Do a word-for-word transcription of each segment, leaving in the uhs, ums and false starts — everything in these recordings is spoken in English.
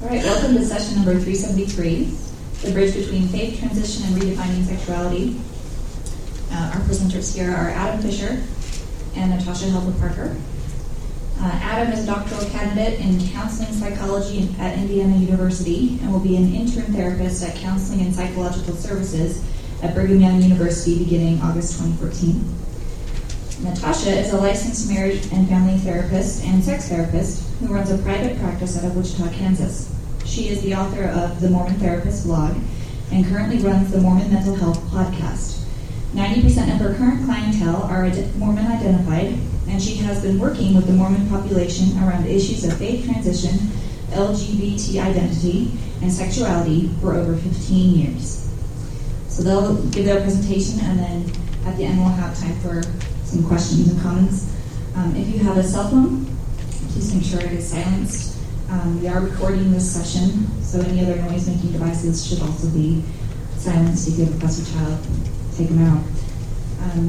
All right, welcome to session number three seventy-three, the bridge between faith transition and redefining sexuality. Uh, our presenters here are Adam Fisher and Natasha Helva Parker. Uh, Adam is a doctoral candidate in counseling psychology at Indiana University and will be an intern therapist at Counseling and Psychological Services at Brigham Young University beginning August twenty fourteen. Natasha is a licensed marriage and family therapist and sex therapist who runs a private practice out of Wichita, Kansas. She is the author of the Mormon Therapist blog and currently runs the Mormon Mental Health podcast. ninety percent of her current clientele are Mormon identified, and she has been working with the Mormon population around issues of faith transition, L G B T identity, and sexuality for over fifteen years. So they'll give their presentation, and then at the end we'll have time for some questions and comments. Um, if you have a cell phone, please make sure it is silenced. Um, we are recording this session, so any other noise-making devices should also be silenced. If you have a fussy child, take them out. Um,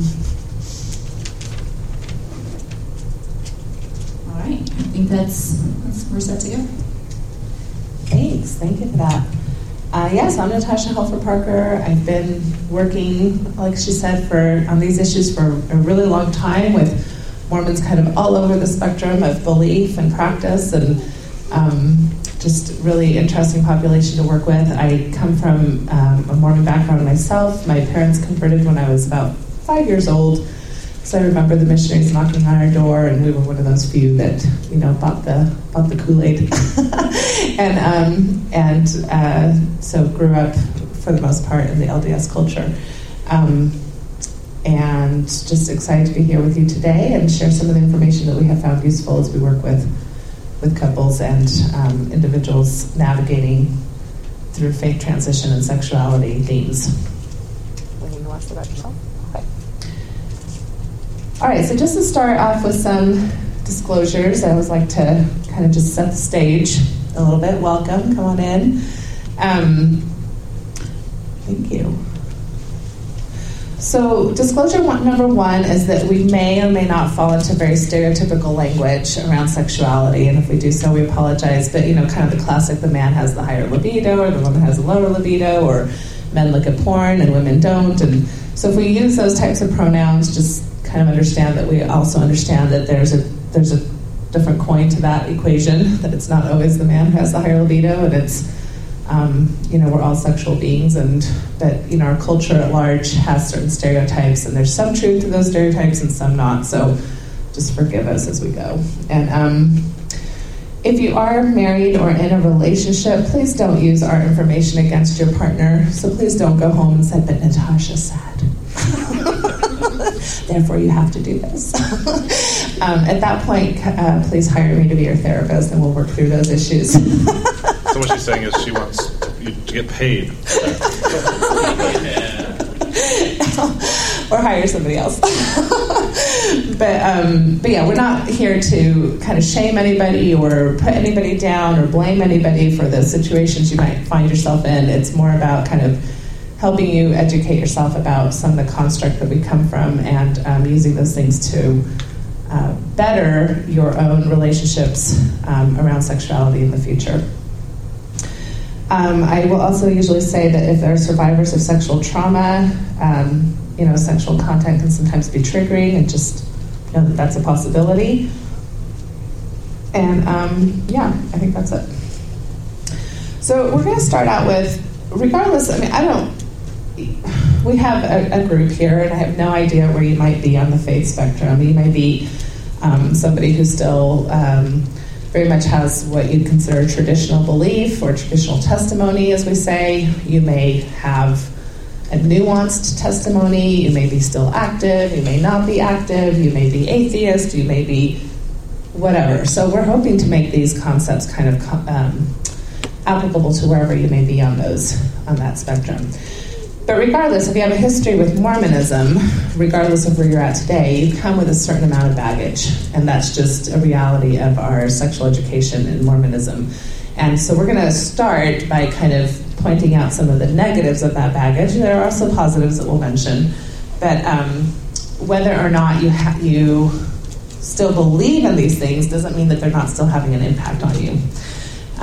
all right, I think that's, that's we're set to go. Thanks, thank you for that. Uh, yes, I'm Natasha Helva Parker. I've been working, like she said, for on these issues for a really long time with Mormons kind of all over the spectrum of belief and practice, and um, just really interesting population to work with. I come from um, a Mormon background myself. My parents converted when I was about five years old, so I remember the missionaries knocking on our door, and we were one of those few that, you know, bought the bought the Kool-Aid, and um, and uh, so grew up for the most part in the L D S culture, um, and just excited to be here with you today and share some of the information that we have found useful as we work with with couples and um, individuals navigating through faith transition and sexuality themes. Anything you want to say about yourself? Okay. All right, so just to start off with some disclosures, I always like to kind of just set the stage a little bit. Welcome, come on in. Um, thank you. So disclosure one, number one is that we may or may not fall into very stereotypical language around sexuality, and if we do so, we apologize. But, you know, kind of the classic, the man has the higher libido, or the woman has a lower libido, or men look at porn and women don't. And so if we use those types of pronouns, just kind of understand that we also understand that there's a there's a different coin to that equation, that it's not always the man who has the higher libido, and it's Um, you know, we're all sexual beings, and but you know, our culture at large has certain stereotypes, and there's some truth to those stereotypes and some not. So, just forgive us as we go. And um, if you are married or in a relationship, please don't use our information against your partner. So please don't go home and say, "But Natasha said." Therefore, you have to do this. um, at that point, uh, please hire me to be your therapist, and we'll work through those issues. So what she's saying is she wants you to get paid. Or hire somebody else. but um, but yeah, we're not here to kind of shame anybody or put anybody down or blame anybody for the situations you might find yourself in. It's more about kind of helping you educate yourself about some of the construct that we come from, and um, using those things to uh, better your own relationships um, around sexuality in the future. Um, I will also usually say that if there are survivors of sexual trauma, um, you know, sexual content can sometimes be triggering, and just know that that's a possibility. And um, yeah, I think that's it. So we're going to start out with, regardless, I mean, I don't, we have a, a group here, and I have no idea where you might be on the faith spectrum. You may be um, somebody who still um, very much has what you'd consider traditional belief or traditional testimony, as we say. You may have a nuanced testimony. You may be still active. You may not be active. You may be atheist. You may be whatever. So we're hoping to make these concepts kind of um, applicable to wherever you may be on those on that spectrum. But regardless, if you have a history with Mormonism, regardless of where you're at today, you come with a certain amount of baggage. And that's just a reality of our sexual education in Mormonism. And so we're going to start by kind of pointing out some of the negatives of that baggage. There are also positives that we'll mention. But um, whether or not you ha- you still believe in these things doesn't mean that they're not still having an impact on you.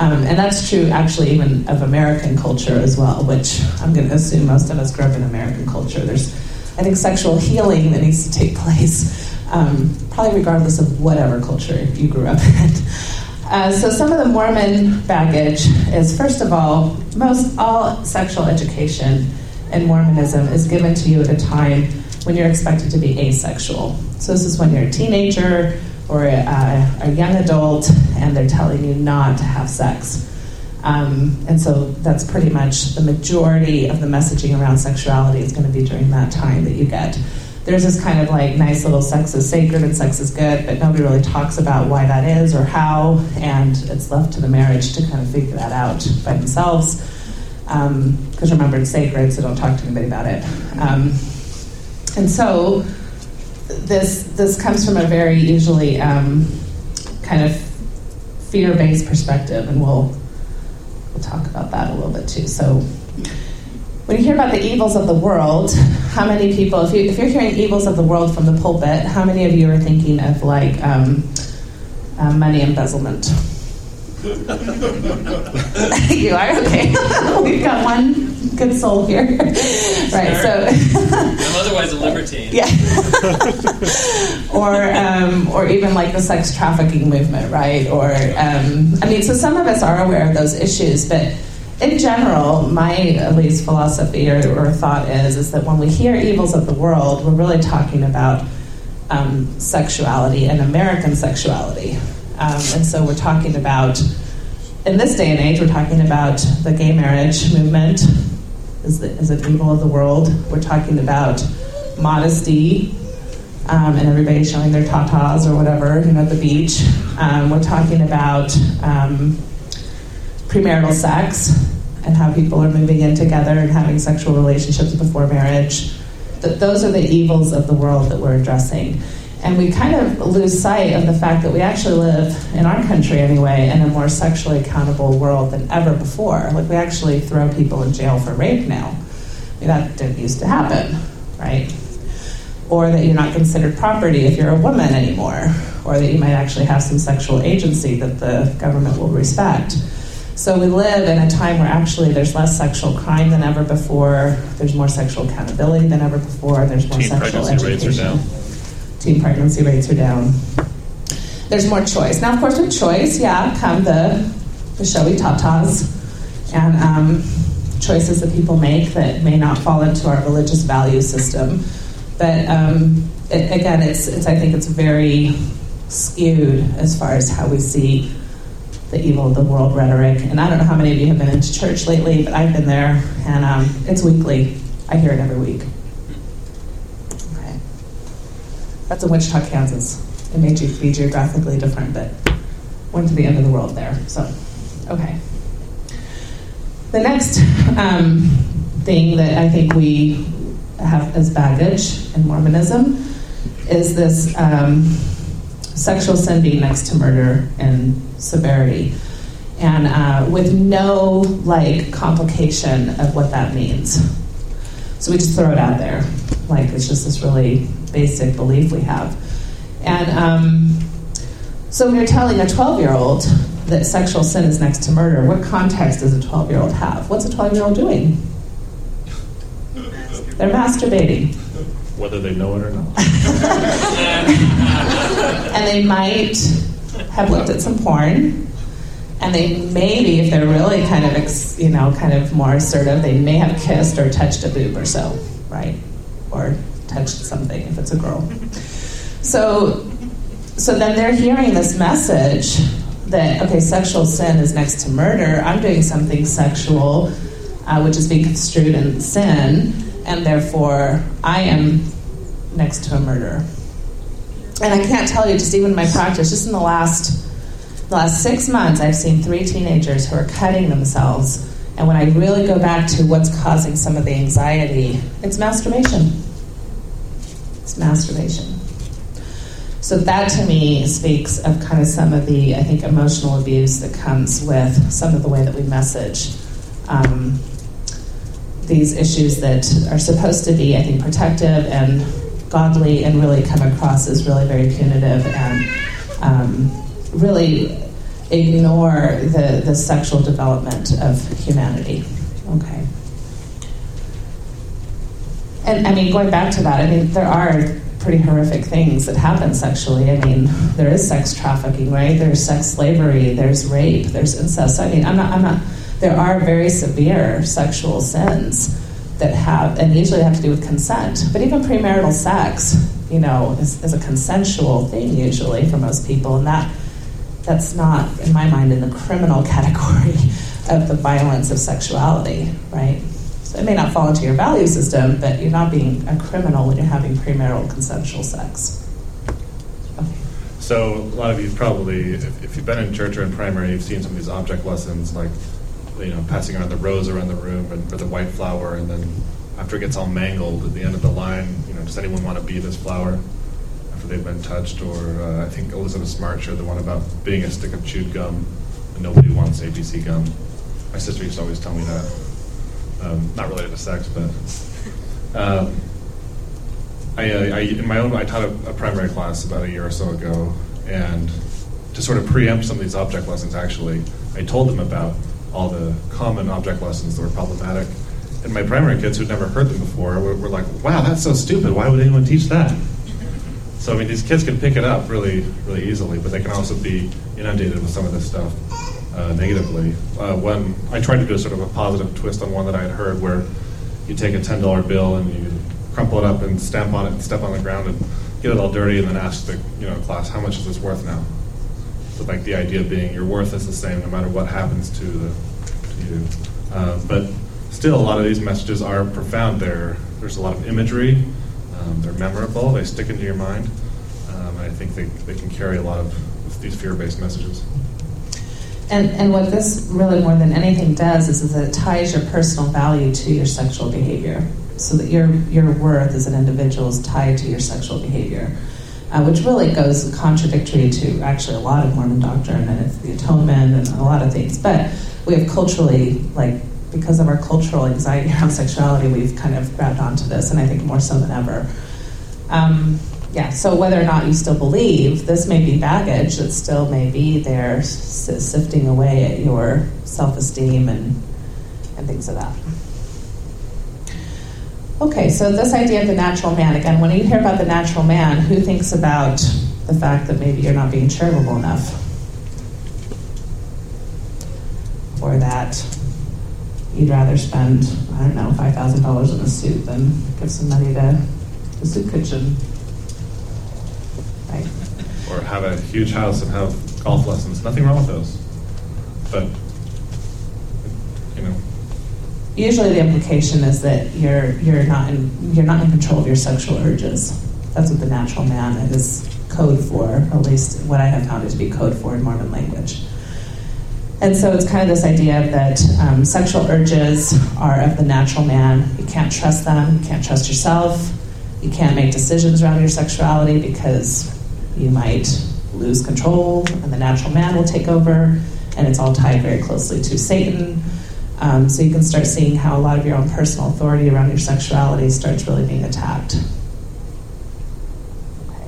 Um, and that's true, actually, even of American culture as well, which I'm going to assume most of us grew up in American culture. There's, I think, sexual healing that needs to take place, um, probably regardless of whatever culture you grew up in. Uh, so some of the Mormon baggage is, first of all, most all sexual education in Mormonism is given to you at a time when you're expected to be asexual. So this is when you're a teenager or a, a young adult, and they're telling you not to have sex. Um, and so that's pretty much the majority of the messaging around sexuality is going to be during that time that you get. There's this kind of like nice little sex is sacred and sex is good, but nobody really talks about why that is or how, and it's left to the marriage to kind of figure that out by themselves. Because um, remember, it's sacred, so don't talk to anybody about it. Um, and so this this comes from a very usually um, kind of fear-based perspective, and we'll we'll talk about that a little bit too. So when you hear about the evils of the world, how many people, if, you, if you're hearing evils of the world from the pulpit, how many of you are thinking of like um, uh, money embezzlement? You are? Okay. We've got one good soul here. Right, so... I'm otherwise a libertine. Yeah. or um, or even like the sex trafficking movement, right? Or, um, I mean, so some of us are aware of those issues, but in general, my, at least, philosophy or, or thought is, is that when we hear evils of the world, we're really talking about um, sexuality and American sexuality. Um, and so we're talking about, in this day and age, we're talking about the gay marriage movement is, the, is an evil of the world. We're talking about modesty um, and everybody showing their tatas or whatever, you know, at the beach. Um, we're talking about um, premarital sex and how people are moving in together and having sexual relationships before marriage. Th- those are the evils of the world that we're addressing. And we kind of lose sight of the fact that we actually live, in our country anyway, in a more sexually accountable world than ever before. Like, we actually throw people in jail for rape now. I mean, that didn't used to happen, right? Or that you're not considered property if you're a woman anymore. Or that you might actually have some sexual agency that the government will respect. So we live in a time where actually there's less sexual crime than ever before, there's more sexual accountability than ever before, there's more Teen sexual pregnancy education. rates are down. Teen pregnancy rates are down. There's more choice. Now, of course, with choice, yeah, come the, the showy tatas and um, choices that people make that may not fall into our religious value system. But um, it, again, it's, it's I think it's very skewed as far as how we see the evil of the world rhetoric. And I don't know how many of you have been into church lately, but I've been there, and um, it's weekly. I hear it every week. Okay. That's in Wichita, Kansas. It may be geographically different, but went to the end of the world there. So, okay. The next um, thing that I think we have as baggage in Mormonism is this um, sexual sin being next to murder in severity, and uh, with no like complication of what that means. So we just throw it out there, like it's just this really basic belief we have. And um, so when you're telling a twelve-year-old that sexual sin is next to murder, what context does a twelve-year-old have? What's a twelve-year-old doing? They're masturbating. Whether they know it or not. And they might have looked at some porn, and they maybe, if they're really kind of, ex, you know, kind of more assertive, they may have kissed or touched a boob or so, right? Or touched something if it's a girl. So, so then they're hearing this message that, okay, sexual sin is next to murder. I'm doing something sexual, uh, which is being construed in sin, and therefore I am next to a murder. And I can't tell you, just even in my practice, just in the last the last six months, I've seen three teenagers who are cutting themselves. And when I really go back to what's causing some of the anxiety, it's masturbation. It's masturbation. So that, to me, speaks of kind of some of the, I think, emotional abuse that comes with some of the way that we message um, these issues that are supposed to be, I think, protective and godly, and really come across as really very punitive and um, really ignore the, the sexual development of humanity. Okay. And I mean, going back to that, I mean, there are pretty horrific things that happen sexually. I mean, there is sex trafficking, right? There's sex slavery, there's rape, there's incest. I mean, I'm not, I'm not, there are very severe sexual sins that have, and usually have to do with consent. But even premarital sex, you know, is, is a consensual thing usually for most people, and that that's not, in my mind, in the criminal category of the violence of sexuality, right? So it may not fall into your value system, but you're not being a criminal when you're having premarital consensual sex. Okay. So a lot of you probably, if, if you've been in church or in primary, you've seen some of these object lessons, like, you know, passing around the rose around the room and, or the white flower, and then after it gets all mangled at the end of the line, you know, does anyone want to be this flower after they've been touched? Or uh, I think Elizabeth Smart shared the one about being a stick of chewed gum, and nobody wants A B C gum. My sister used to always tell me that. Um, not related to sex, but um, I, uh, I, in my own, I taught a, a primary class about a year or so ago, and to sort of preempt some of these object lessons, actually, I told them about all the common object lessons that were problematic, and my primary kids who'd never heard them before were, were like, "Wow, that's so stupid! Why would anyone teach that?" So I mean, these kids can pick it up really, really easily, but they can also be inundated with some of this stuff. Uh, negatively. Uh, when I tried to do a sort of a positive twist on one that I had heard, where you take a ten dollar bill and you crumple it up and stamp on it and step on the ground and get it all dirty, and then ask the you know class, how much is this worth now? So like the idea being your worth is the same no matter what happens to the to you. Uh, but still, a lot of these messages are profound. There, there's a lot of imagery. Um, they're memorable. They stick into your mind. Um, and I think they they can carry a lot of these fear-based messages. And, and what this really more than anything does is, is that it ties your personal value to your sexual behavior, so that your your worth as an individual is tied to your sexual behavior, uh, which really goes contradictory to actually a lot of Mormon doctrine, and it's the atonement and a lot of things. But we have culturally, like, because of our cultural anxiety around sexuality, we've kind of grabbed onto this, and I think more so than ever. Um, Yeah, so whether or not you still believe, this may be baggage that still may be there sifting away at your self-esteem and, and things of that. Okay, so this idea of the natural man, again, when you hear about the natural man, who thinks about the fact that maybe you're not being charitable enough? Or that you'd rather spend, I don't know, five thousand dollars on a suit than give some money to the soup kitchen? Right. Or have a huge house and have golf lessons. Nothing wrong with those. But, you know. Usually the implication is that you're you're not in you're not in control of your sexual urges. That's what the natural man is code for, at least what I have found it to be code for in Mormon language. And so it's kind of this idea that um, sexual urges are of the natural man. You can't trust them. You can't trust yourself. You can't make decisions around your sexuality because you might lose control and the natural man will take over, and it's all tied very closely to Satan. Um, so you can start seeing how a lot of your own personal authority around your sexuality starts really being attacked. Okay.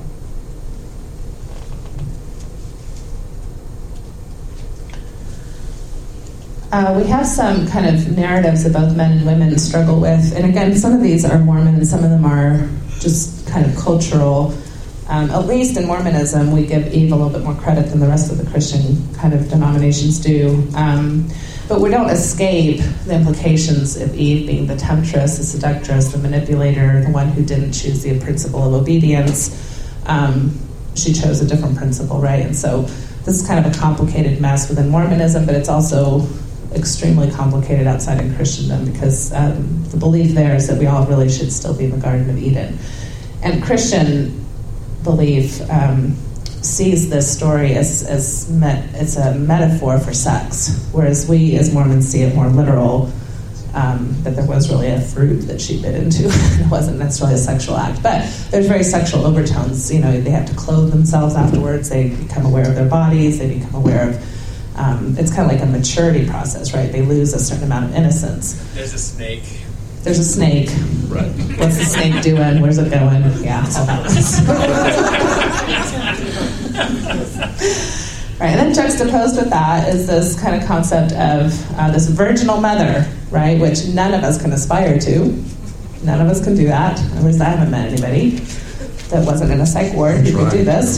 Uh, we have some kind of narratives that both men and women struggle with. And again, some of these are Mormon and some of them are just kind of cultural. Um, at least in Mormonism, we give Eve a little bit more credit than the rest of the Christian kind of denominations do. Um, but we don't escape the implications of Eve being the temptress, the seductress, the manipulator, the one who didn't choose the principle of obedience. Um, she chose a different principle, right? And so this is kind of a complicated mess within Mormonism, but it's also extremely complicated outside of Christendom because um, the belief there is that we all really should still be in the Garden of Eden. And Christian belief um, sees this story as, as met, it's a metaphor for sex, whereas we as Mormons see it more literal, um, that there was really a fruit that she bit into. It wasn't necessarily a sexual act, but there's very sexual overtones. You know, they have to clothe themselves afterwards, they become aware of their bodies, they become aware of Um, it's kind of like a maturity process, right? They lose a certain amount of innocence. There's a snake. There's a snake. Right. What's the snake doing? Where's it going? Yeah, all that. Right, and then juxtaposed with that is this kind of concept of uh, this virginal mother, right, which none of us can aspire to. None of us can do that. At least I haven't met anybody that wasn't in a psych ward who could do this.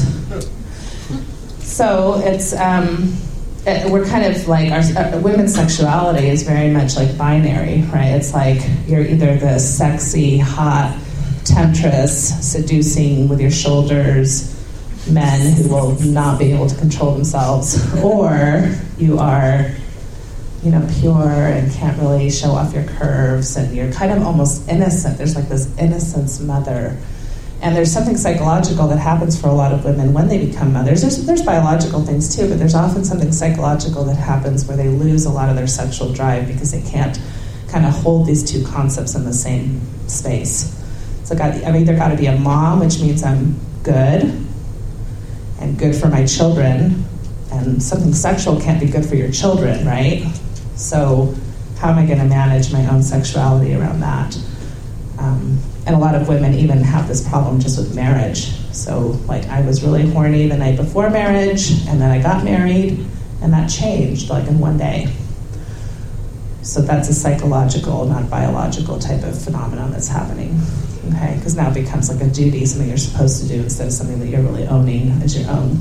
So it's um, it, we're kind of like our uh, women's sexuality is very much like binary, right? It's like you're either the sexy, hot temptress seducing with your shoulders men who will not be able to control themselves, or you are, you know, pure and can't really show off your curves, and you're kind of almost innocent. There's like this innocence mother. And there's something psychological that happens for a lot of women when they become mothers. There's, there's biological things too, but there's often something psychological that happens where they lose a lot of their sexual drive because they can't kind of hold these two concepts in the same space. So got, I've either got to be a mom, which means I'm good, and good for my children, and something sexual can't be good for your children, right? So how am I going to manage my own sexuality around that? Um, and a lot of women even have this problem just with marriage. So like I was really horny the night before marriage, and then I got married, and that changed like in one day. So that's a psychological, not biological type of phenomenon that's happening. Okay, because now it becomes like a duty, something you're supposed to do instead of something that you're really owning as your own.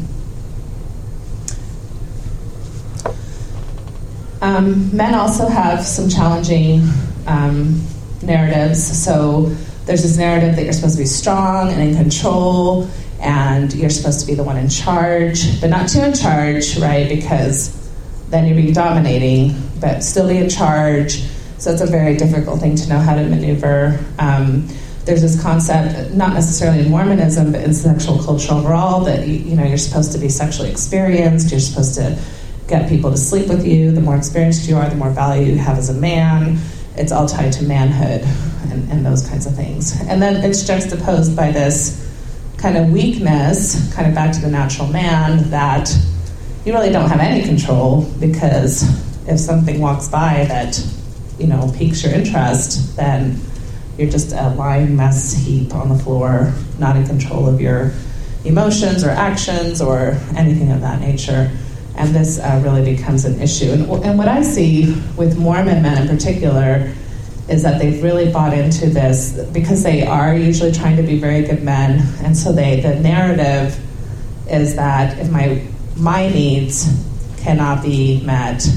Um, men also have some challenging um, narratives. So there's this narrative that you're supposed to be strong and in control, and you're supposed to be the one in charge, but not too in charge, right? Because then you're being dominating, but still be in charge. So it's a very difficult thing to know how to maneuver. Um, There's this concept, not necessarily in Mormonism, but in sexual culture overall, that you, you know you're supposed to be sexually experienced. You're supposed to get people to sleep with you. The more experienced you are, the more value you have as a man. It's all tied to manhood and, and those kinds of things. And then it's juxtaposed by this kind of weakness, kind of back to the natural man, that you really don't have any control, because if something walks by that you know piques your interest, then you're just a lying mess heap on the floor, not in control of your emotions or actions or anything of that nature. And this uh, really becomes an issue. And, and what I see with Mormon men in particular is that they've really bought into this because they are usually trying to be very good men. And so they the narrative is that if my my needs cannot be met,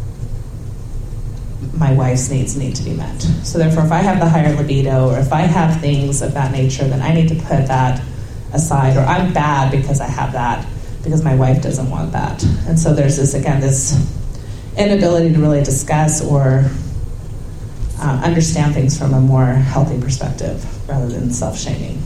my wife's needs need to be met. So therefore, if I have the higher libido, or if I have things of that nature, then I need to put that aside, or I'm bad because I have that, because my wife doesn't want that. And so there's this, again, this inability to really discuss or uh, understand things from a more healthy perspective rather than self-shaming.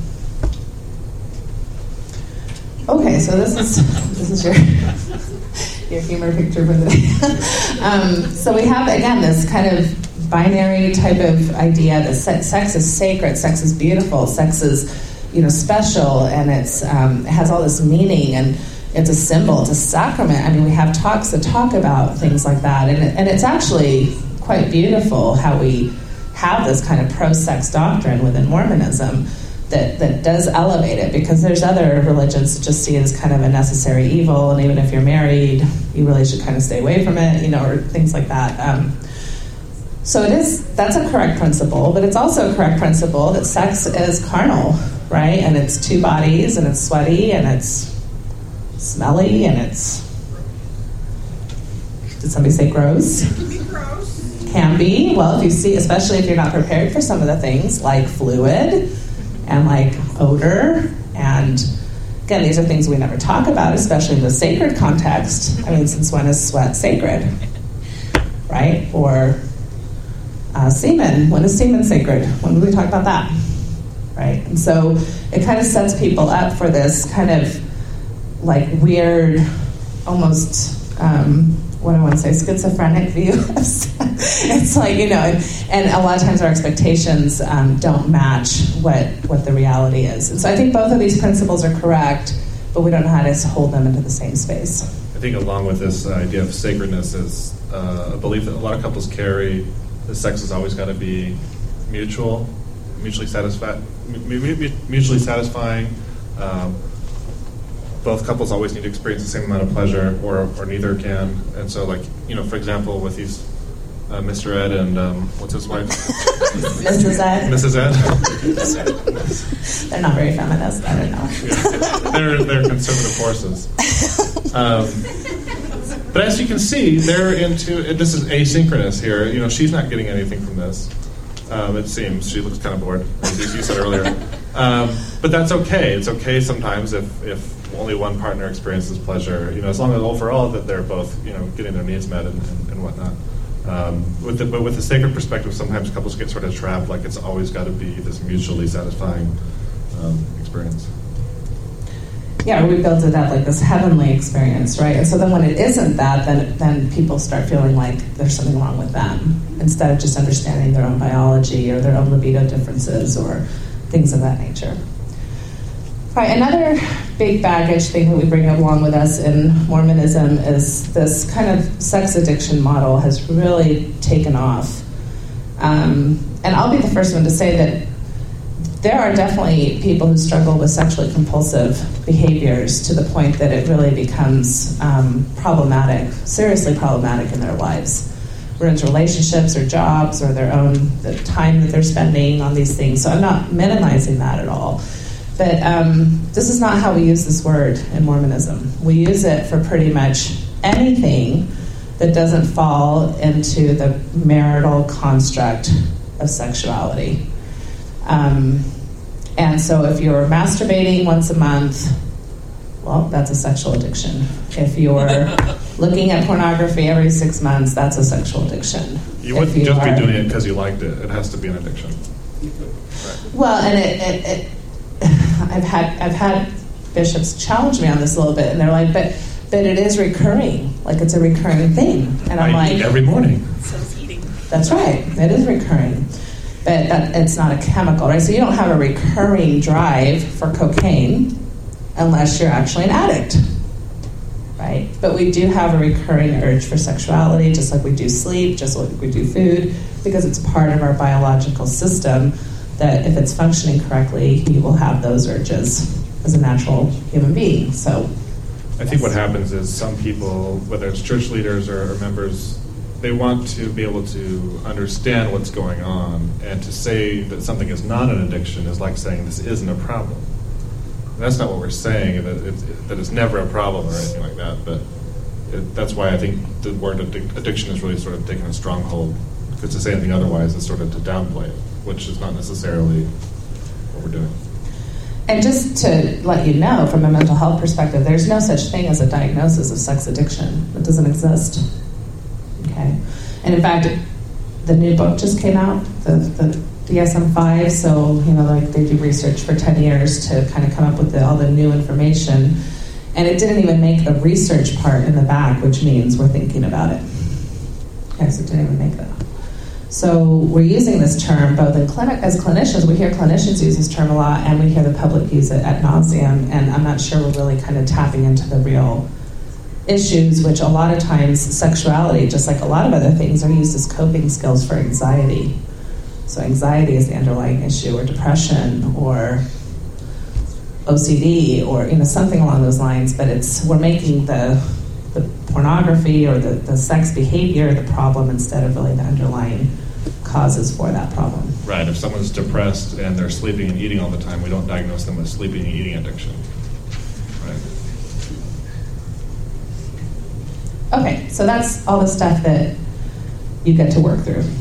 Okay, so this is this is your your humor picture for the day. um, so we have, again, this kind of binary type of idea that se- sex is sacred, sex is beautiful, sex is, you know, special, and it's um, it has all this meaning, and it's a symbol, it's a sacrament. I mean, we have talks that talk about things like that, and it, and it's actually quite beautiful how we have this kind of pro-sex doctrine within Mormonism that, that does elevate it, because there's other religions that just see it as kind of a necessary evil, and even if you're married, you really should kind of stay away from it, you know, or things like that. Um, so it is, that's a correct principle, but it's also a correct principle that sex is carnal, right? And it's two bodies, and it's sweaty, and it's smelly, and it's, did somebody say gross? It can be gross. Can be. Well, if you see, especially if you're not prepared for some of the things like fluid and like odor, and again, these are things we never talk about, especially in the sacred context. I mean, since when is sweat sacred, right? Or uh, semen. When is semen sacred? When do we talk about that, right? And so it kind of sets people up for this kind of like weird, almost, um, what do I want to say, schizophrenic view of sex. It's like, you know, and, and a lot of times our expectations um, don't match what, what the reality is. And so I think both of these principles are correct, but we don't know how to hold them into the same space. I think along with this uh, idea of sacredness is uh, a belief that a lot of couples carry that sex has always got to be mutual, mutually satisfied, mutually satisfying. Um, both couples always need to experience the same amount of pleasure, or or neither can. And so, like, you know, for example, with these uh, Mister Ed and um, what's his wife? Missus Ed. Missus Ed. They're not very feminist. I don't know. Yeah. They're they're conservative forces. Um, but as you can see, they're into it. This is asynchronous here. You know, she's not getting anything from this. Um, it seems she looks kind of bored, as you said earlier. Um, but that's okay. It's okay sometimes if, if only one partner experiences pleasure. You know, as long as overall that they're both, you know, getting their needs met and, and, and whatnot. Um, with the, but with the sacred perspective, sometimes couples get sort of trapped, like it's always got to be this mutually satisfying um, experience. Yeah, we built it up like this heavenly experience, right? And so then when it isn't that, then then people start feeling like there's something wrong with them, instead of just understanding their own biology or their own libido differences or things of that nature. All right, another big baggage thing that we bring along with us in Mormonism is this kind of sex addiction model has really taken off. Um, and I'll be the first one to say that there are definitely people who struggle with sexually compulsive behaviors to the point that it really becomes um, problematic, seriously problematic in their lives. Whether it's relationships or jobs or their own the time that they're spending on these things. So I'm not minimizing that at all. But um, this is not how we use this word in Mormonism. We use it for pretty much anything that doesn't fall into the marital construct of sexuality. Um, and so if you're masturbating once a month, well, that's a sexual addiction. If you're looking at pornography every six months, that's a sexual addiction. You wouldn't you just are, be doing it because you liked it. It has to be an addiction. Right. Well, and it, it, it I've had I've had bishops challenge me on this a little bit, and they're like, but but it is recurring, like it's a recurring thing. And I'm I like, eat every morning. So it's eating. That's right, it is recurring. But that, it's not a chemical, right? So you don't have a recurring drive for cocaine unless you're actually an addict, right? But we do have a recurring urge for sexuality, just like we do sleep, just like we do food, because it's part of our biological system that if it's functioning correctly, you will have those urges as a natural human being. So, I think what happens is some people, whether it's church leaders or, or members, they want to be able to understand what's going on, and to say that something is not an addiction is like saying this isn't a problem. And that's not what we're saying, that it's, that it's never a problem or anything like that, but it, that's why I think the word addic- addiction is really sort of taken a stronghold, because to say anything otherwise is sort of to downplay it, which is not necessarily what we're doing. And just to let you know, from a mental health perspective, there's no such thing as a diagnosis of sex addiction. It doesn't exist. Okay, and in fact, the new book just came out, the, the D S M five. So you know, like they do research for ten years to kind of come up with the, all the new information, and it didn't even make the research part in the back, which means we're thinking about it. Okay, so it didn't even make that. So we're using this term both in clinic as clinicians. We hear clinicians use this term a lot, and we hear the public use it ad nauseum. And I'm not sure we're really kind of tapping into the real issues, which a lot of times sexuality, just like a lot of other things, are used as coping skills for anxiety. So anxiety is the underlying issue, or depression, or O C D, or you know something along those lines. But it's we're making the the pornography or the, the sex behavior the problem instead of really the underlying causes for that problem. Right. If someone's depressed and they're sleeping and eating all the time, we don't diagnose them with sleeping and eating addiction. Right. Okay, so that's all the stuff that you get to work through.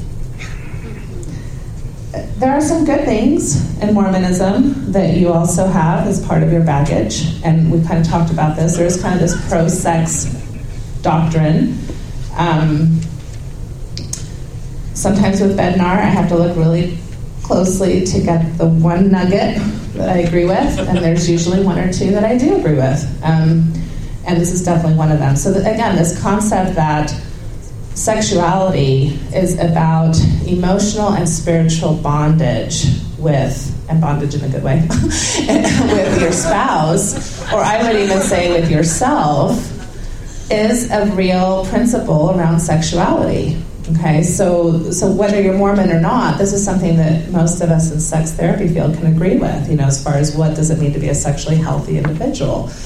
There are some good things in Mormonism that you also have as part of your baggage, and we kind of talked about this. There is kind of this pro-sex doctrine. Um, sometimes with Bednar, I have to look really closely to get the one nugget that I agree with, and there's usually one or two that I do agree with. Um, and this is definitely one of them. So that, again, this concept that sexuality is about emotional and spiritual bondage with, and bondage in a good way, with your spouse, or I would even say with yourself, is a real principle around sexuality. Okay, so so whether you're Mormon or not, this is something that most of us in sex therapy field can agree with, you know, as far as what does it mean to be a sexually healthy individual.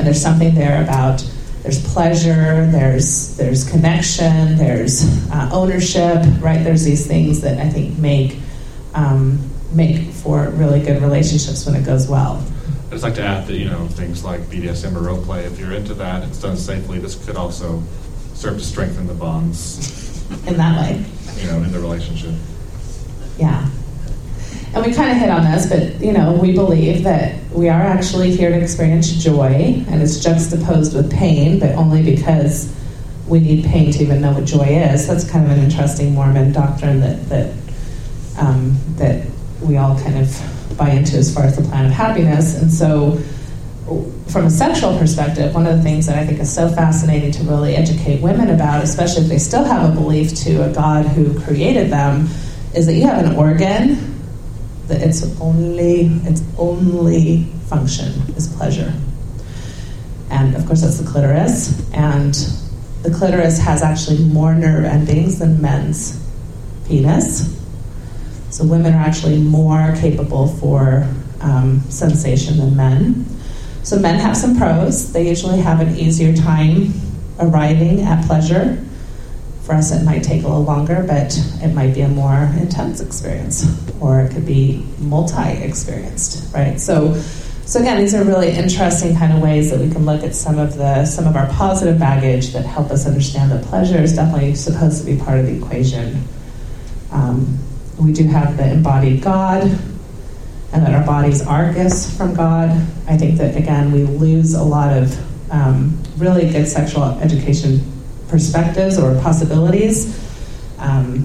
And there's something there about there's pleasure, there's there's connection, there's uh, ownership, right? There's these things that I think make um, make for really good relationships when it goes well. I'd just like to add that, you know, things like B D S M or role play, if you're into that, it's done safely, this could also serve to strengthen the bonds. In that way. You know, in the relationship. Yeah. And we kind of hit on this, but, you know, we believe that we are actually here to experience joy, and it's juxtaposed with pain, but only because we need pain to even know what joy is. That's kind of an interesting Mormon doctrine that that um, that we all kind of buy into as far as the plan of happiness. And so from a sexual perspective, one of the things that I think is so fascinating to really educate women about, especially if they still have a belief to a God who created them, is that you have an organ that its only its only function is pleasure. And of course that's the clitoris. And the clitoris has actually more nerve endings than men's penis. So women are actually more capable for um, sensation than men. So men have some pros. They usually have an easier time arriving at pleasure. For us, it might take a little longer, but it might be a more intense experience, or it could be multi-experienced, right? So, so again, these are really interesting kind of ways that we can look at some of the some of our positive baggage that help us understand that pleasure is definitely supposed to be part of the equation. Um, we do have the embodied God, and that our bodies are gifts from God. I think that, again, we lose a lot of um, really good sexual education perspectives or possibilities. Um,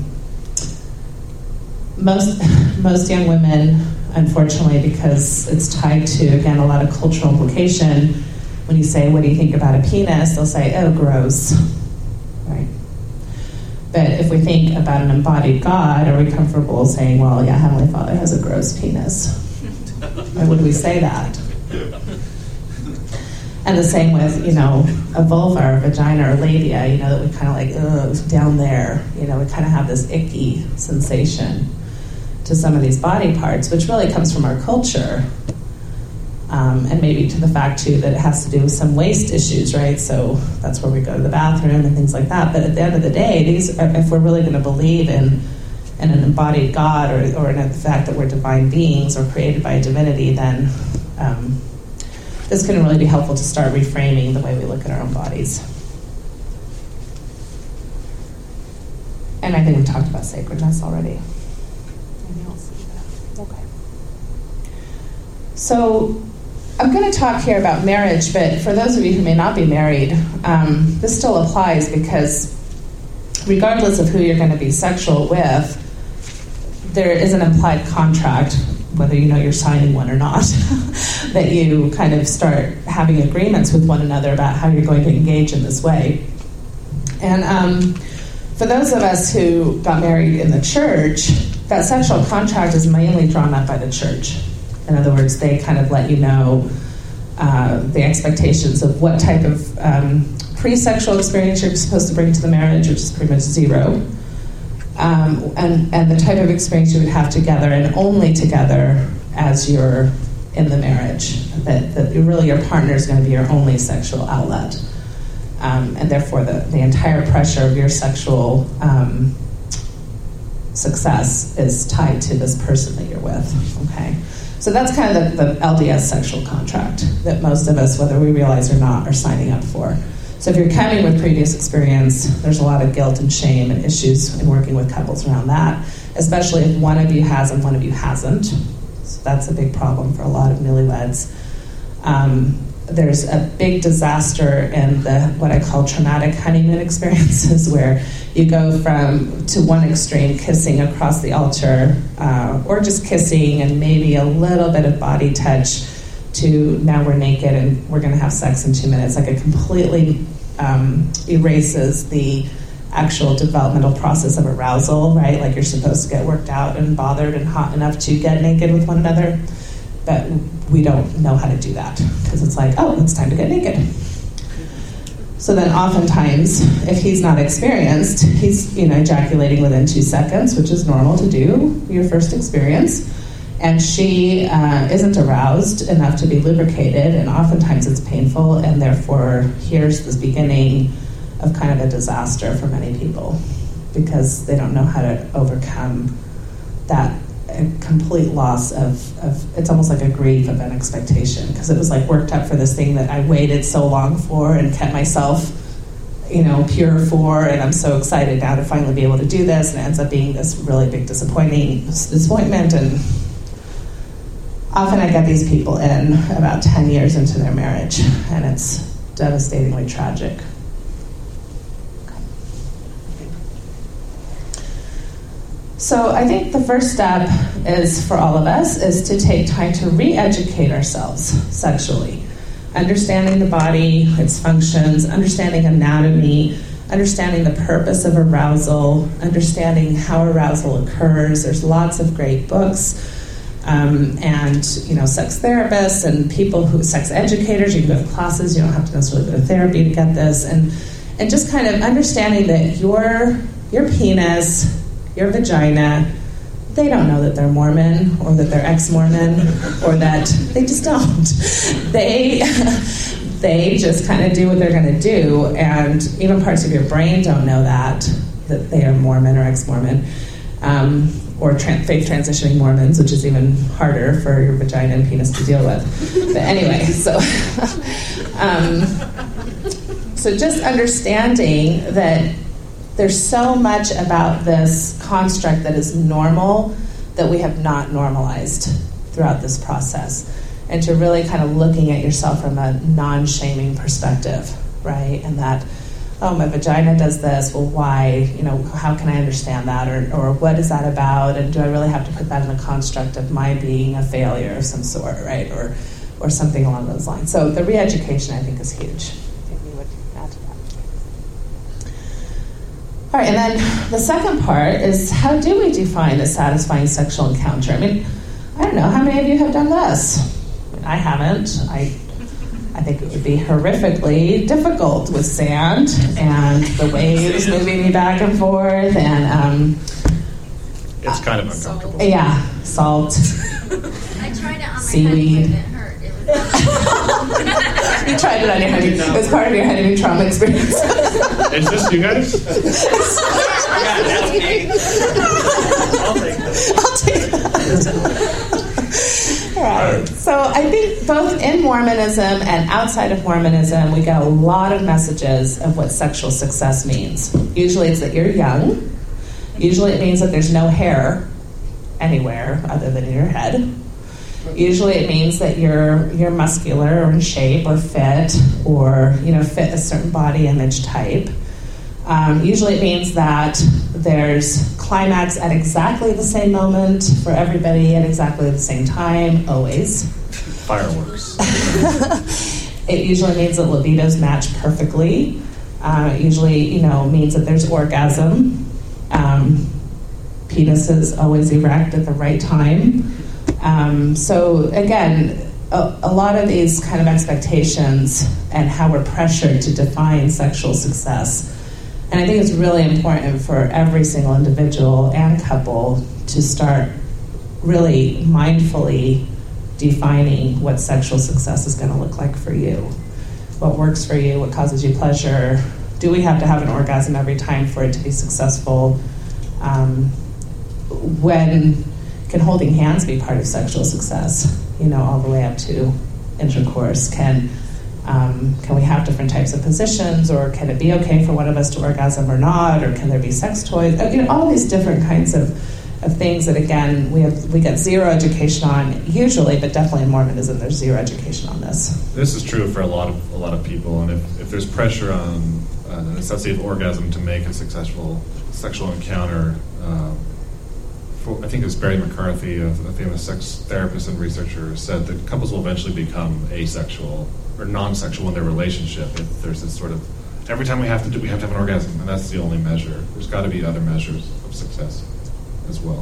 most most young women, unfortunately, because it's tied to, again, a lot of cultural implication, when you say, what do you think about a penis, they'll say, oh, gross, right? But if we think about an embodied God, are we comfortable saying, well, yeah, Heavenly Father has a gross penis? Why would we say that? And the same with, you know, a vulva or vagina or labia, you know, that we kind of like, ugh, down there. You know, we kind of have this icky sensation to some of these body parts, which really comes from our culture. Um, and maybe to the fact, too, that it has to do with some waste issues, right? So that's where we go to the bathroom and things like that. But at the end of the day, these, are, if we're really going to believe in, in an embodied God, or, or in the fact that we're divine beings or created by a divinity, then um, this can really be helpful to start reframing the way we look at our own bodies. And I think we talked about sacredness already. Anything else? Okay. So I'm going to talk here about marriage, but for those of you who may not be married, um, this still applies, because regardless of who you're going to be sexual with, there is an implied contract, whether you know you're signing one or not, that you kind of start having agreements with one another about how you're going to engage in this way. And um, for those of us who got married in the church, that sexual contract is mainly drawn up by the church. In other words, they kind of let you know uh, the expectations of what type of um, pre-sexual experience you're supposed to bring to the marriage, which is pretty much zero. Um, and, and the type of experience you would have together, and only together, as you're in the marriage. That, that really your partner is going to be your only sexual outlet. Um, and therefore the, the entire pressure of your sexual um, success is tied to this person that you're with. Okay, so that's kind of the, the L D S sexual contract that most of us, whether we realize or not, are signing up for. So if you're coming with previous experience, there's a lot of guilt and shame and issues in working with couples around that, especially if one of you has and one of you hasn't. So that's a big problem for a lot of newlyweds. Um, there's a big disaster in the what I call traumatic honeymoon experiences, where you go from to one extreme, kissing across the altar, uh, or just kissing and maybe a little bit of body touch, to now we're naked and we're going to have sex in two minutes. Like, it completely um, erases the actual developmental process of arousal, right? Like, you're supposed to get worked out and bothered and hot enough to get naked with one another. But we don't know how to do that, because it's like, oh, it's time to get naked. So then oftentimes, if he's not experienced, he's, you know, ejaculating within two seconds, which is normal to do, your first experience. And she uh, isn't aroused enough to be lubricated, and oftentimes it's painful, and therefore here's the beginning of kind of a disaster for many people because they don't know how to overcome that complete loss of, of it's almost like a grief of an expectation, because it was like worked up for this thing that I waited so long for and kept myself, you know, pure for, and I'm so excited now to finally be able to do this, and it ends up being this really big disappointing disappointment. And often I get these people in about ten years into their marriage, and it's devastatingly tragic. So I think the first step is, for all of us, is to take time to re-educate ourselves sexually. Understanding the body, its functions, understanding anatomy, understanding the purpose of arousal, understanding how arousal occurs. There's lots of great books. Um, and, you know, sex therapists and people who, sex educators, you can go to classes, you don't have to necessarily go to therapy to get this. And and just kind of understanding that your your penis, your vagina, they don't know that they're Mormon or that they're ex-Mormon or that they just don't. They they just kind of do what they're going to do, and even parts of your brain don't know that, that they are Mormon or ex-Mormon. Um, or tra- faith transitioning Mormons, which is even harder for your vagina and penis to deal with. But anyway, so um, so just understanding that there's so much about this construct that is normal that we have not normalized throughout this process, and to really kind of looking at yourself from a non-shaming perspective, right? And that, oh, my vagina does this, well, why? You know, how can I understand that? Or, or what is that about? And do I really have to put that in the construct of my being a failure of some sort, right? Or or something along those lines. So the re-education, I think, is huge. I think we would add to that. All right, and then the second part is, how do we define a satisfying sexual encounter? I mean, I don't know, how many of you have done this? I mean, I haven't. I I think it would be horrifically difficult with sand and the waves moving me back and forth, and um, it's kind of uncomfortable. Yeah, salt. I tried it on my seaweed. honeymoon. It hurt. It was You tried it on your honeymoon. It was part of your honeymoon trauma experience. It's just you guys? Yeah, that's me. I'll take that. I'll take that. Right. So I think both in Mormonism and outside of Mormonism, we get a lot of messages of what sexual success means. Usually it's that you're young. Usually it means that there's no hair anywhere other than in your head. Usually it means that you're you're muscular or in shape or fit, or, you know, fit a certain body image type. Um, usually it means that there's climax at exactly the same moment for everybody at exactly the same time, always. Fireworks. It usually means that libidos match perfectly. Uh, it usually, you know, means that there's orgasm. Um, penis is always erect at the right time. Um, so again, a, a lot of these kind of expectations and how we're pressured to define sexual success. And I think it's really important for every single individual and couple to start really mindfully defining what sexual success is going to look like for you. What works for you, what causes you pleasure. Do we have to have an orgasm every time for it to be successful? Um, when can holding hands be part of sexual success? You know, all the way up to intercourse. Can Um, can we have different types of positions, or can it be okay for one of us to orgasm or not, or can there be sex toys? You know, all these different kinds of, of things that, again, we have we get zero education on usually, but definitely in Mormonism there's zero education on this. This is true for a lot of a lot of people, and if, if there's pressure on uh, the necessity of orgasm to make a successful sexual encounter, um, for, I think it was Barry McCarthy, a, a famous sex therapist and researcher, said that couples will eventually become asexual or non-sexual in their relationship if there's this sort of, every time we have to do, we have to have an orgasm, and that's the only measure. There's got to be other measures of success as well.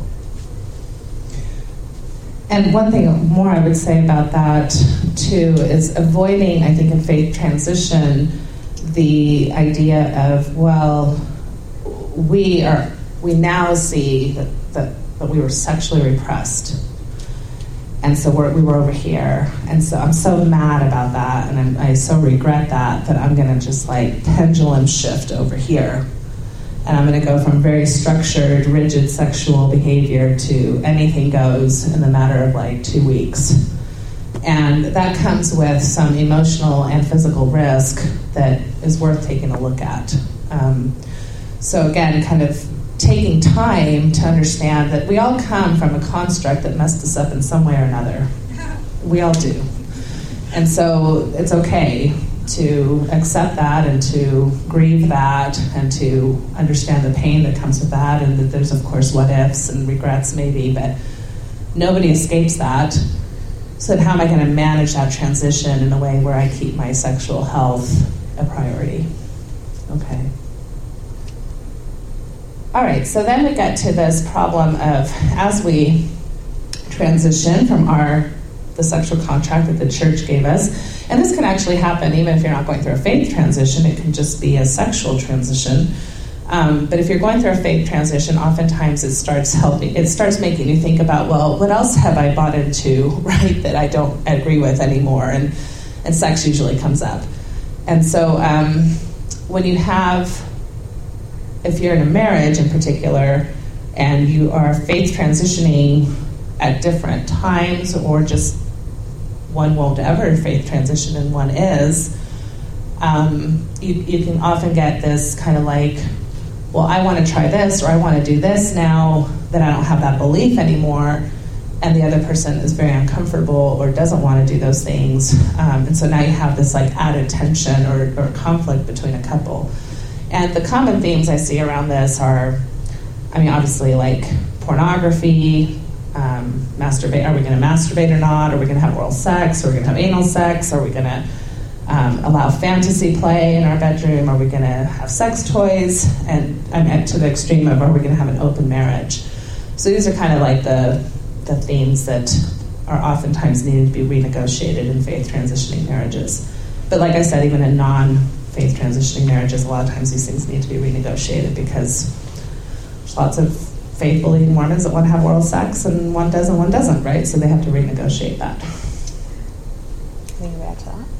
And one thing more I would say about that, too, is avoiding, I think, in faith transition, the idea of, well, we are, we now see that, that, that we were sexually repressed. And so we're, we were over here. And so I'm so mad about that, and I'm, I so regret that, that I'm going to just like pendulum shift over here. And I'm going to go from very structured, rigid sexual behavior to anything goes in the matter of like two weeks. And that comes with some emotional and physical risk that is worth taking a look at. Um, so again, kind of taking time to understand that we all come from a construct that messed us up in some way or another. We all do. And so it's okay to accept that and to grieve that and to understand the pain that comes with that, and that there's, of course, what ifs and regrets maybe, but nobody escapes that. So then how am I going to manage that transition in a way where I keep my sexual health a priority? Okay. All right, so then we get to this problem of, as we transition from our the sexual contract that the church gave us, and this can actually happen even if you're not going through a faith transition. It can just be a sexual transition. Um, but if you're going through a faith transition, oftentimes it starts helping. It starts making you think about, well, what else have I bought into, right, that I don't agree with anymore? And and sex usually comes up. And so um, when you have, if you're in a marriage in particular, and you are faith transitioning at different times, or just one won't ever faith transition and one is, um, you, you can often get this kind of like, well, I want to try this, or I want to do this now that I don't have that belief anymore, and the other person is very uncomfortable or doesn't want to do those things. Um, and so now you have this like added tension or, or conflict between a couple. And the common themes I see around this are, I mean, obviously like pornography, um, masturbate. Are we going to masturbate or not? Are we going to have oral sex? Are we going to have anal sex? Are we going to um, allow fantasy play in our bedroom? Are we going to have sex toys? And I'm at to the extreme of, are we going to have an open marriage? So these are kind of like the the themes that are oftentimes needed to be renegotiated in faith transitioning marriages. But like I said, even in non-faith transitioning marriages, a lot of times these things need to be renegotiated because there's lots of faith-believing Mormons that want to have oral sex, and one does and one doesn't, right? So they have to renegotiate that. Anything to add to that?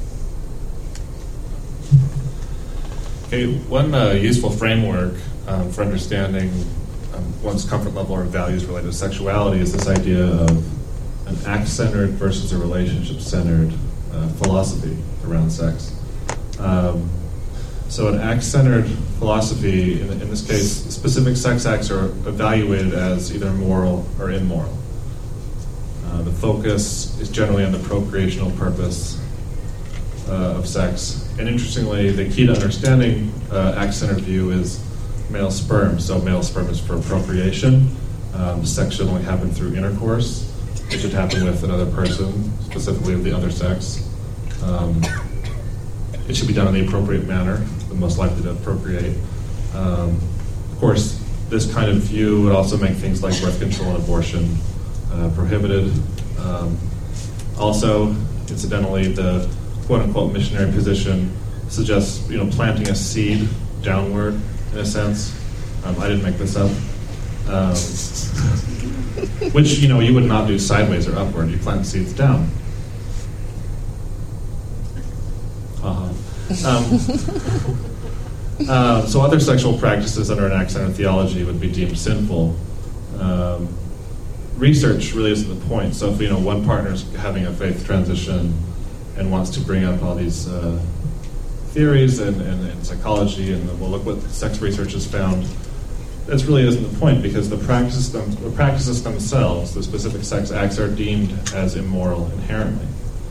Okay, one uh, useful framework um, for understanding um, one's comfort level or values related to sexuality is this idea of an act-centered versus a relationship-centered uh, philosophy around sex. Um, So an act-centered philosophy, in, in this case, specific sex acts are evaluated as either moral or immoral. Uh, the focus is generally on the procreational purpose uh, of sex. And interestingly, the key to understanding uh, act-centered view is male sperm. So male sperm is for procreation. Um, sex should only happen through intercourse. It should happen with another person, specifically of the other sex. Um, It should be done in the appropriate manner, the most likely to procreate. Um, of course, this kind of view would also make things like birth control and abortion uh, prohibited. Um, also, incidentally, the quote-unquote missionary position suggests, you know, planting a seed downward, in a sense. Um, I didn't make this up. Um, which, you know, you would not do sideways or upward. You plant seeds down. Uh-huh. Um, uh, so other sexual practices under an act-centered theology would be deemed sinful. Um, research really isn't the point. So if, you know, one partner's having a faith transition and wants to bring up all these uh, theories and, and, and psychology, and well, look what sex research has found, that really isn't the point, because the practices, them, the practices themselves, the specific sex acts, are deemed as immoral inherently.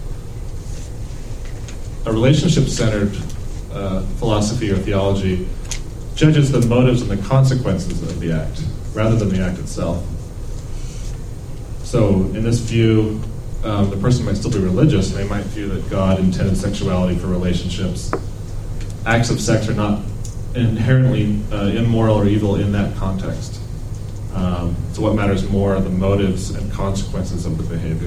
A relationship-centered uh, philosophy or theology judges the motives and the consequences of the act, rather than the act itself. So, in this view, um, the person might still be religious, and they might view that God intended sexuality for relationships. Acts of sex are not inherently uh, immoral or evil in that context. Um, so what matters more are the motives and consequences of the behavior.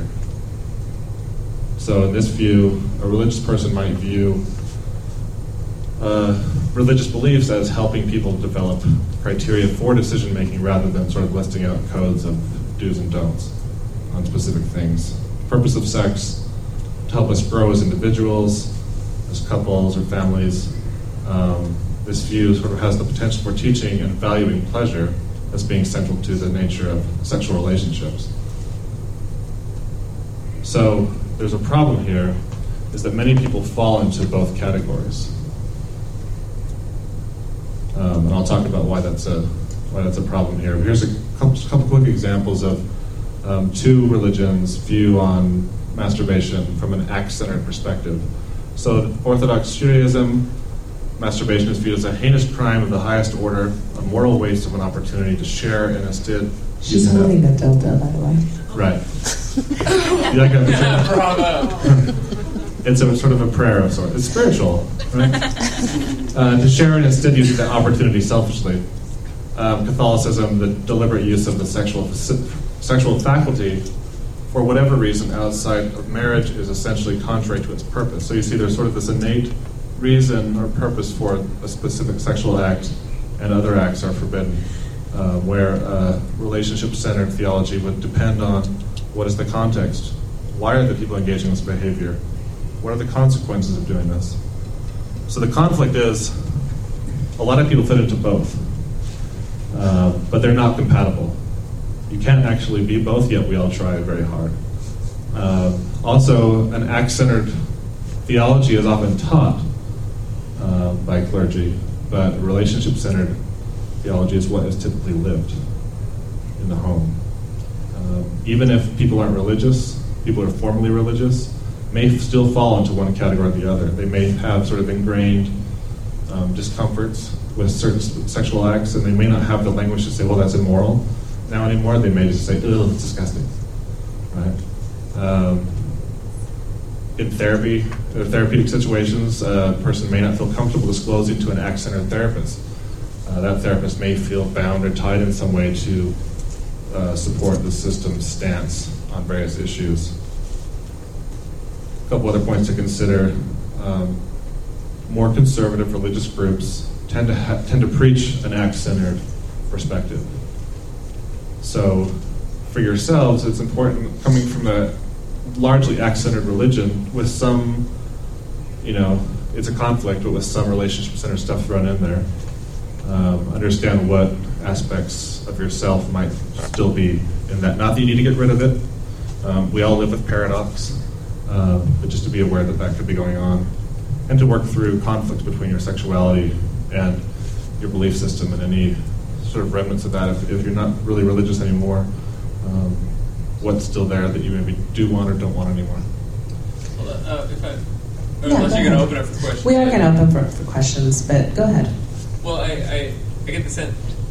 So in this view, a religious person might view uh, religious beliefs as helping people develop criteria for decision-making rather than sort of listing out codes of do's and don'ts on specific things. purpose of sex to help us grow as individuals, as couples or families. Um, this view sort of has the potential for teaching and valuing pleasure as being central to the nature of sexual relationships. So there's a problem here, is that many people fall into both categories. Um, and I'll talk about why that's a why that's a problem here. Here's a couple, couple quick examples of um, two religions' view on masturbation from an act-centered perspective. So Orthodox Judaism, masturbation is viewed as a heinous crime of the highest order, a moral waste of an opportunity to share in a stead. She's holding a dildo, by the way. Right. You like that? Yeah, bravo. It's a sort of a prayer of sorts. It's spiritual, right? Uh, to share in instead using that opportunity selfishly. Um, Catholicism, the deliberate use of the sexual sexual faculty for whatever reason outside of marriage is essentially contrary to its purpose. So you see there's sort of this innate reason or purpose for a specific sexual act, and other acts are forbidden, uh, where uh, relationship-centered theology would depend on what is the context. Why are the people engaging in this behavior? What are the consequences of doing this? So the conflict is, a lot of people fit into both, uh, but they're not compatible. You can't actually be both, yet we all try very hard. Uh, also, an act-centered theology is often taught uh, by clergy, but a relationship-centered theology is what is typically lived in the home. Um, even if people aren't religious, people are formally religious, may still fall into one category or the other. They may have sort of ingrained um, discomforts with certain sexual acts, and they may not have the language to say, well, that's immoral now anymore. They may just say, ugh, it's disgusting, right? Um, in therapy, or therapeutic situations, a person may not feel comfortable disclosing to an act-centered therapist. Uh, that therapist may feel bound or tied in some way to uh, support the system's stance on various issues. A couple other points to consider. Um, more conservative religious groups tend to ha- tend to preach an act-centered perspective. So, for yourselves, it's important coming from a largely act-centered religion with some, you know, it's a conflict, but with some relationship-centered stuff thrown in there. Um, understand what aspects of yourself might still be in that. Not that you need to get rid of it. Um, we all live with paradox. Uh, but just to be aware that that could be going on, and to work through conflict between your sexuality and your belief system and any sort of remnants of that. If, if you're not really religious anymore, um, what's still there that you maybe do want or don't want anymore? Well, uh, if I, Yeah, unless go you're going to ahead. open up for questions. We are going to open for, for questions, but go ahead. Well, I, I, I get the sense.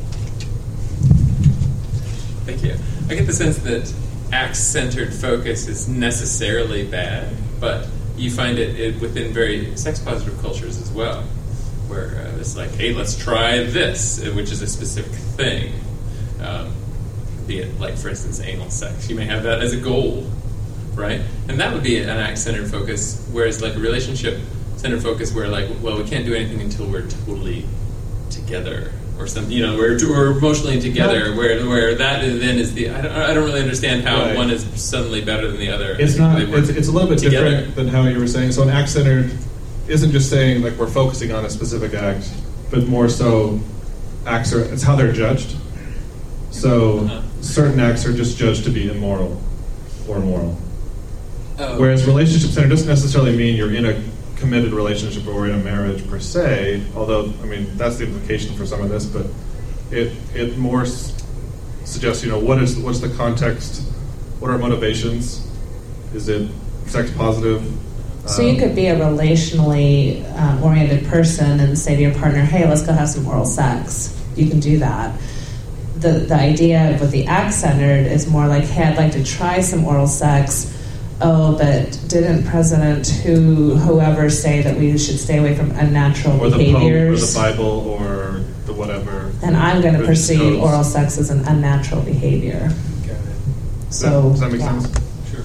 Thank you. I get the sense that act-centered focus is necessarily bad, but you find it, it within very sex-positive cultures as well, where uh, it's like, hey, let's try this, which is a specific thing. Um, be it, like, for instance, anal sex. You may have that as a goal, right? And that would be an act-centered focus, whereas, like, a relationship-centered focus where, like, well, we can't do anything until we're totally together. Or something, you know, we're, we're emotionally together. No. Where where that then is the I don't, I don't really understand how Right. one is suddenly better than the other. It's not. They work It's, it's a little bit together. different than how you were saying. So an act-centered isn't just saying like we're focusing on a specific act, but more so acts are. It's how they're judged. So Uh-huh. certain acts are just judged to be immoral or moral. Oh. Whereas relationship-centered doesn't necessarily mean you're in a committed relationship or in a marriage per se, although, I mean, that's the implication for some of this, but it it more s- suggests, you know, what is what's the context, what are motivations, is it sex positive? So you Um, could be a relationally uh, oriented person and say to your partner, hey, let's go have some oral sex. You can do that. The, the idea with the act-centered is more like, hey, I'd like to try some oral sex. Oh, but didn't President who whoever say that we should stay away from unnatural or the Pope, or behaviors? the Bible, or the whatever. And I'm going to religious perceive codes. oral sex as an unnatural behavior. Got it. So Does that make yeah. sense? Sure.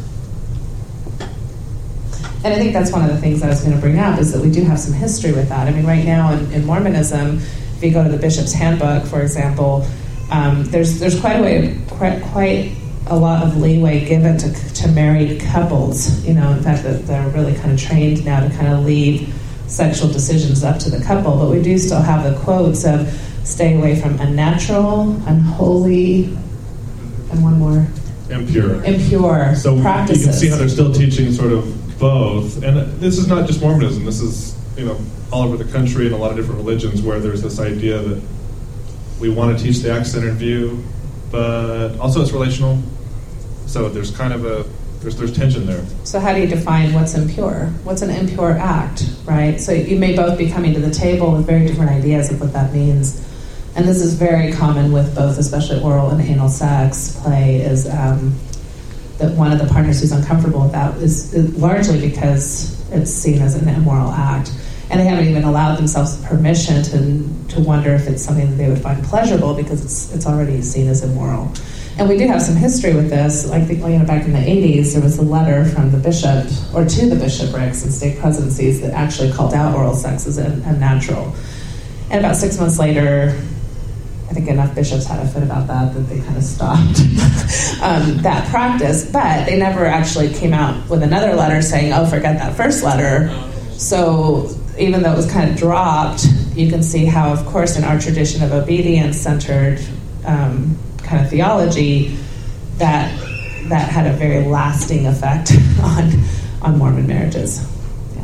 And I think that's one of the things that I was going to bring up is that we do have some history with that. I mean, right now in, in Mormonism, if you go to the Bishop's Handbook, for example, um, there's there's quite a way, quite, quite a lot of leeway given to, to married couples. You know, in fact, that they're really kind of trained now to kind of leave sexual decisions up to the couple. But we do still have the quotes of stay away from unnatural, unholy, and one more. Impure. Impure so practices. You can see how they're still teaching sort of both. And this is not just Mormonism. This is, you know, all over the country and a lot of different religions where there's this idea that we want to teach the act-centered view, but also it's relational. So there's kind of a, there's there's tension there. So how do you define what's impure? What's an impure act, right? So you may both be coming to the table with very different ideas of what that means. And this is very common with both, especially oral and anal sex play, is um, that one of the partners who's uncomfortable with that is, is largely because it's seen as an immoral act. And they haven't even allowed themselves permission to to wonder if it's something that they would find pleasurable because it's it's already seen as immoral. And we do have some history with this. Like, you know, back in the eighties, there was a letter from the bishop, or to the bishoprics and stake presidencies, that actually called out oral sex as unnatural. And about six months later, I think enough bishops had a fit about that that they kind of stopped um, that practice. But they never actually came out with another letter saying, oh, forget that first letter. So even though it was kind of dropped, you can see how, of course, in our tradition of obedience-centered um, kind of theology, that that had a very lasting effect on on Mormon marriages. Yeah.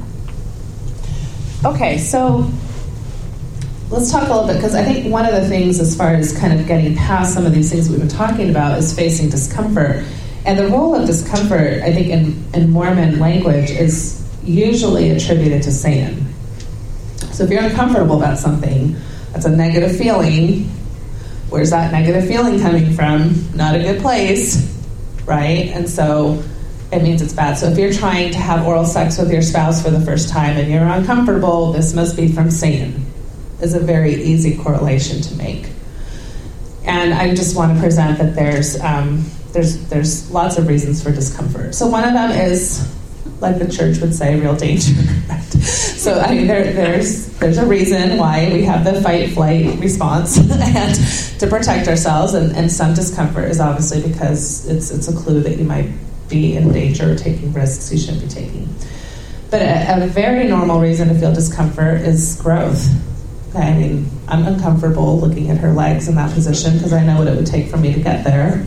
Okay, so let's talk a little bit, because I think one of the things as far as kind of getting past some of these things we've been talking about is facing discomfort. And the role of discomfort, I think, in, in Mormon language is usually attributed to Satan. So if you're uncomfortable about something, that's a negative feeling. Where's that negative feeling coming from? Not a good place, right? And so it means it's bad. So if you're trying to have oral sex with your spouse for the first time and you're uncomfortable, this must be from Satan. Is a very easy correlation to make. And I just want to present that there's um, there's there's lots of reasons for discomfort. So one of them is, like the church would say, real danger. Right? So I mean, there, there's there's a reason why we have the fight flight response and to protect ourselves, and, and some discomfort is obviously because it's it's a clue that you might be in danger or taking risks you shouldn't be taking. But a, a very normal reason to feel discomfort is growth. Okay, I mean, I'm uncomfortable looking at her legs in that position because I know what it would take for me to get there.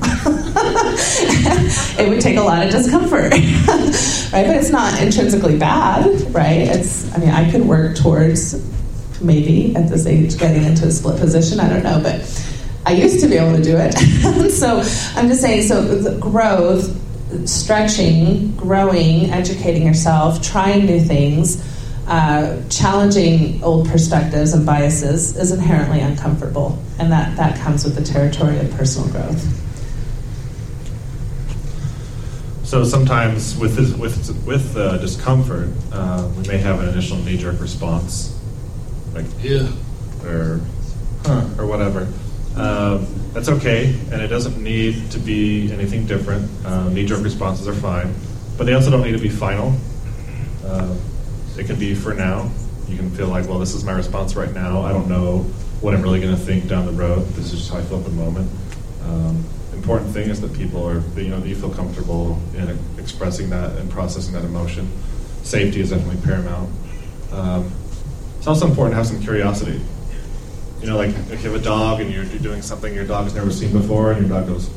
It would take a lot of discomfort, right? But it's not intrinsically bad, right? It's, I mean, I could work towards maybe at this age getting into a split position. I don't know, but I used to be able to do it. So I'm just saying, so the growth, stretching, growing, educating yourself, trying new things, Uh, challenging old perspectives and biases is inherently uncomfortable, and that, that comes with the territory of personal growth. So sometimes with this, with with uh, discomfort, uh, we may have an initial knee-jerk response, like "ew" or "huh" or whatever. Um, that's okay, and it doesn't need to be anything different. Uh, knee-jerk responses are fine, but they also don't need to be final. Uh, It can be for now. You can feel like, well, this is my response right now. I don't know what I'm really going to think down the road. This is just how I feel at the moment. Um, important thing is that people are, you know, that you feel comfortable in expressing that and processing that emotion. Safety is definitely paramount. Um, it's also important to have some curiosity. You know, like if you have a dog and you're, you're doing something your dog has never seen before, and your dog goes.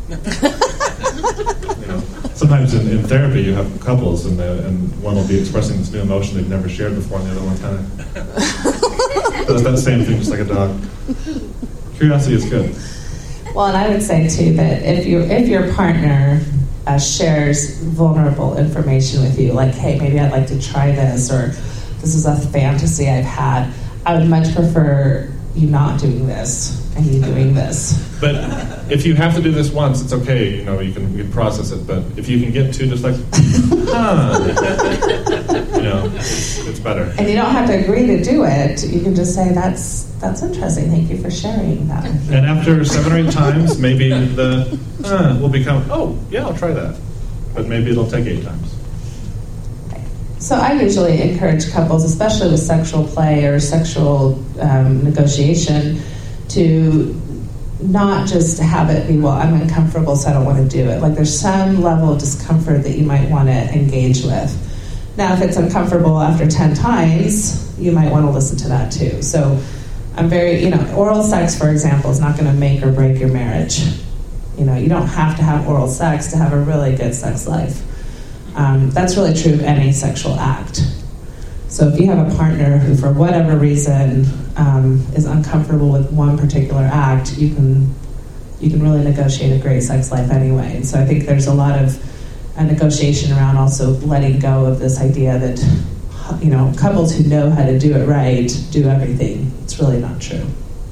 You know, sometimes in, in therapy you have couples and, the, and one will be expressing this new emotion they've never shared before, and the other one kind of does that same thing, just like a dog. Curiosity is good. Well, and I would say too that if you if your partner uh, shares vulnerable information with you, like, hey, maybe I'd like to try this, or this is a fantasy I've had, I would much prefer you not doing this and you doing this. But if you have to do this once, it's okay. You know, you can, you can process it. But if you can get to just like, huh, you know, it's, it's better. And you don't have to agree to do it. You can just say, that's that's interesting. Thank you for sharing that. And after seven or eight times, maybe the uh, will become, oh, yeah, I'll try that. But maybe it'll take eight times. So I usually encourage couples, especially with sexual play or sexual um, negotiation, to not just to have it be, well, I'm uncomfortable, so I don't want to do it. Like there's some level of discomfort that you might want to engage with. Now, if it's uncomfortable after ten times, you might want to listen to that too. So I'm very, you know, oral sex, for example, is not going to make or break your marriage. You know, you don't have to have oral sex to have a really good sex life. Um, that's really true of any sexual act. So if you have a partner who, for whatever reason, um, is uncomfortable with one particular act, you can you can really negotiate a great sex life anyway. And so I think there's a lot of a negotiation around also letting go of this idea that, you know, couples who know how to do it right do everything. It's really not true.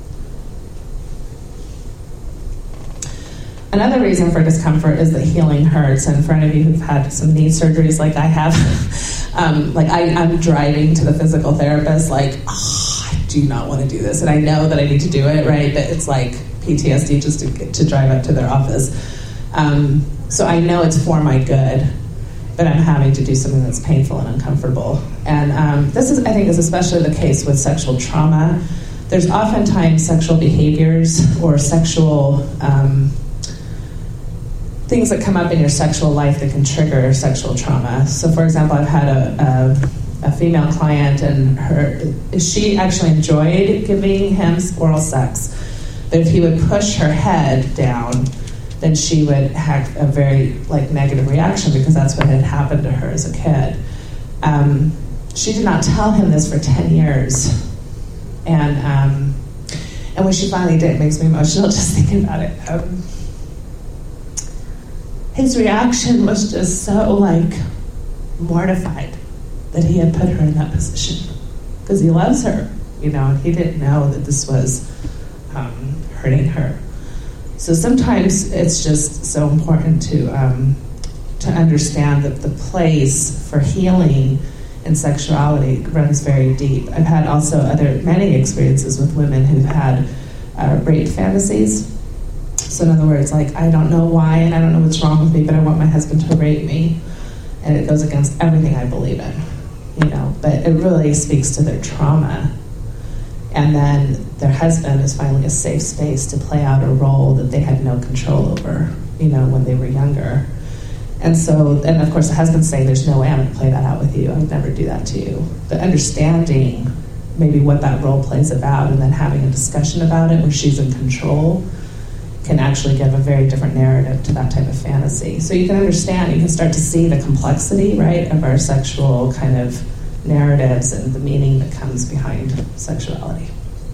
Another reason for discomfort is that healing hurts. And for any of you who've had some knee surgeries like I have, um, like I, I'm driving to the physical therapist like, oh, I do not want to do this. And I know that I need to do it, right? But it's like P T S D just to, get, to drive up to their office. Um, so I know it's for my good, but I'm having to do something that's painful and uncomfortable. And um, this is, I think, is especially the case with sexual trauma. There's oftentimes sexual behaviors or sexual um, things that come up in your sexual life that can trigger sexual trauma. So, for example, I've had a, a, a female client, and her she actually enjoyed giving him oral sex, but if he would push her head down, then she would have a very like negative reaction because that's what had happened to her as a kid. Um, she did not tell him this for ten years, and um, and when she finally did, it makes me emotional just thinking about it. Um, his reaction was just so like mortified that he had put her in that position because he loves her, you know, and he didn't know that this was um, hurting her. So sometimes it's just so important to um, to understand that the place for healing in sexuality runs very deep. I've had also other many experiences with women who've had uh, rape fantasies. So in other words, like, I don't know why and I don't know what's wrong with me, but I want my husband to rape me. And it goes against everything I believe in, you know, but it really speaks to their trauma. And then their husband is finally a safe space to play out a role that they had no control over, you know, when they were younger. And so, and of course the husband's saying, there's no way I'm going to play that out with you. I would never do that to you. But understanding maybe what that role plays about and then having a discussion about it where she's in control can actually give a very different narrative to that type of fantasy. So you can understand, you can start to see the complexity, right, of our sexual kind of narratives and the meaning that comes behind sexuality.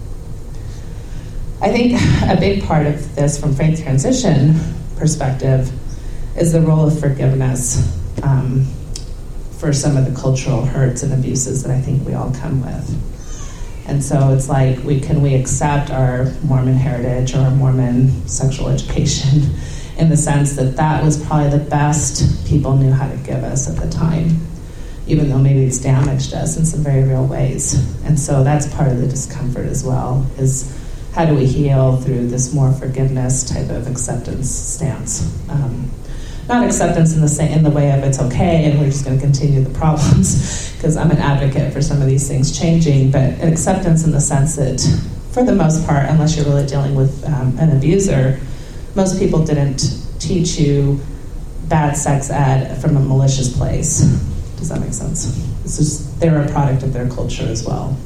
I think a big part of this from faith transition perspective is the role of forgiveness um, for some of the cultural hurts and abuses that I think we all come with. And so it's like, we can we accept our Mormon heritage or our Mormon sexual education in the sense that that was probably the best people knew how to give us at the time, even though maybe it's damaged us in some very real ways. And so that's part of the discomfort as well, is how do we heal through this more forgiveness type of acceptance stance? Um, not acceptance in the sa- in the way of it's okay and we're just going to continue the problems, because I'm an advocate for some of these things changing, but acceptance in the sense that, for the most part, unless you're really dealing with um, an abuser, most people didn't teach you bad sex ed from a malicious place. Does that make sense? It's just, they're a product of their culture as well.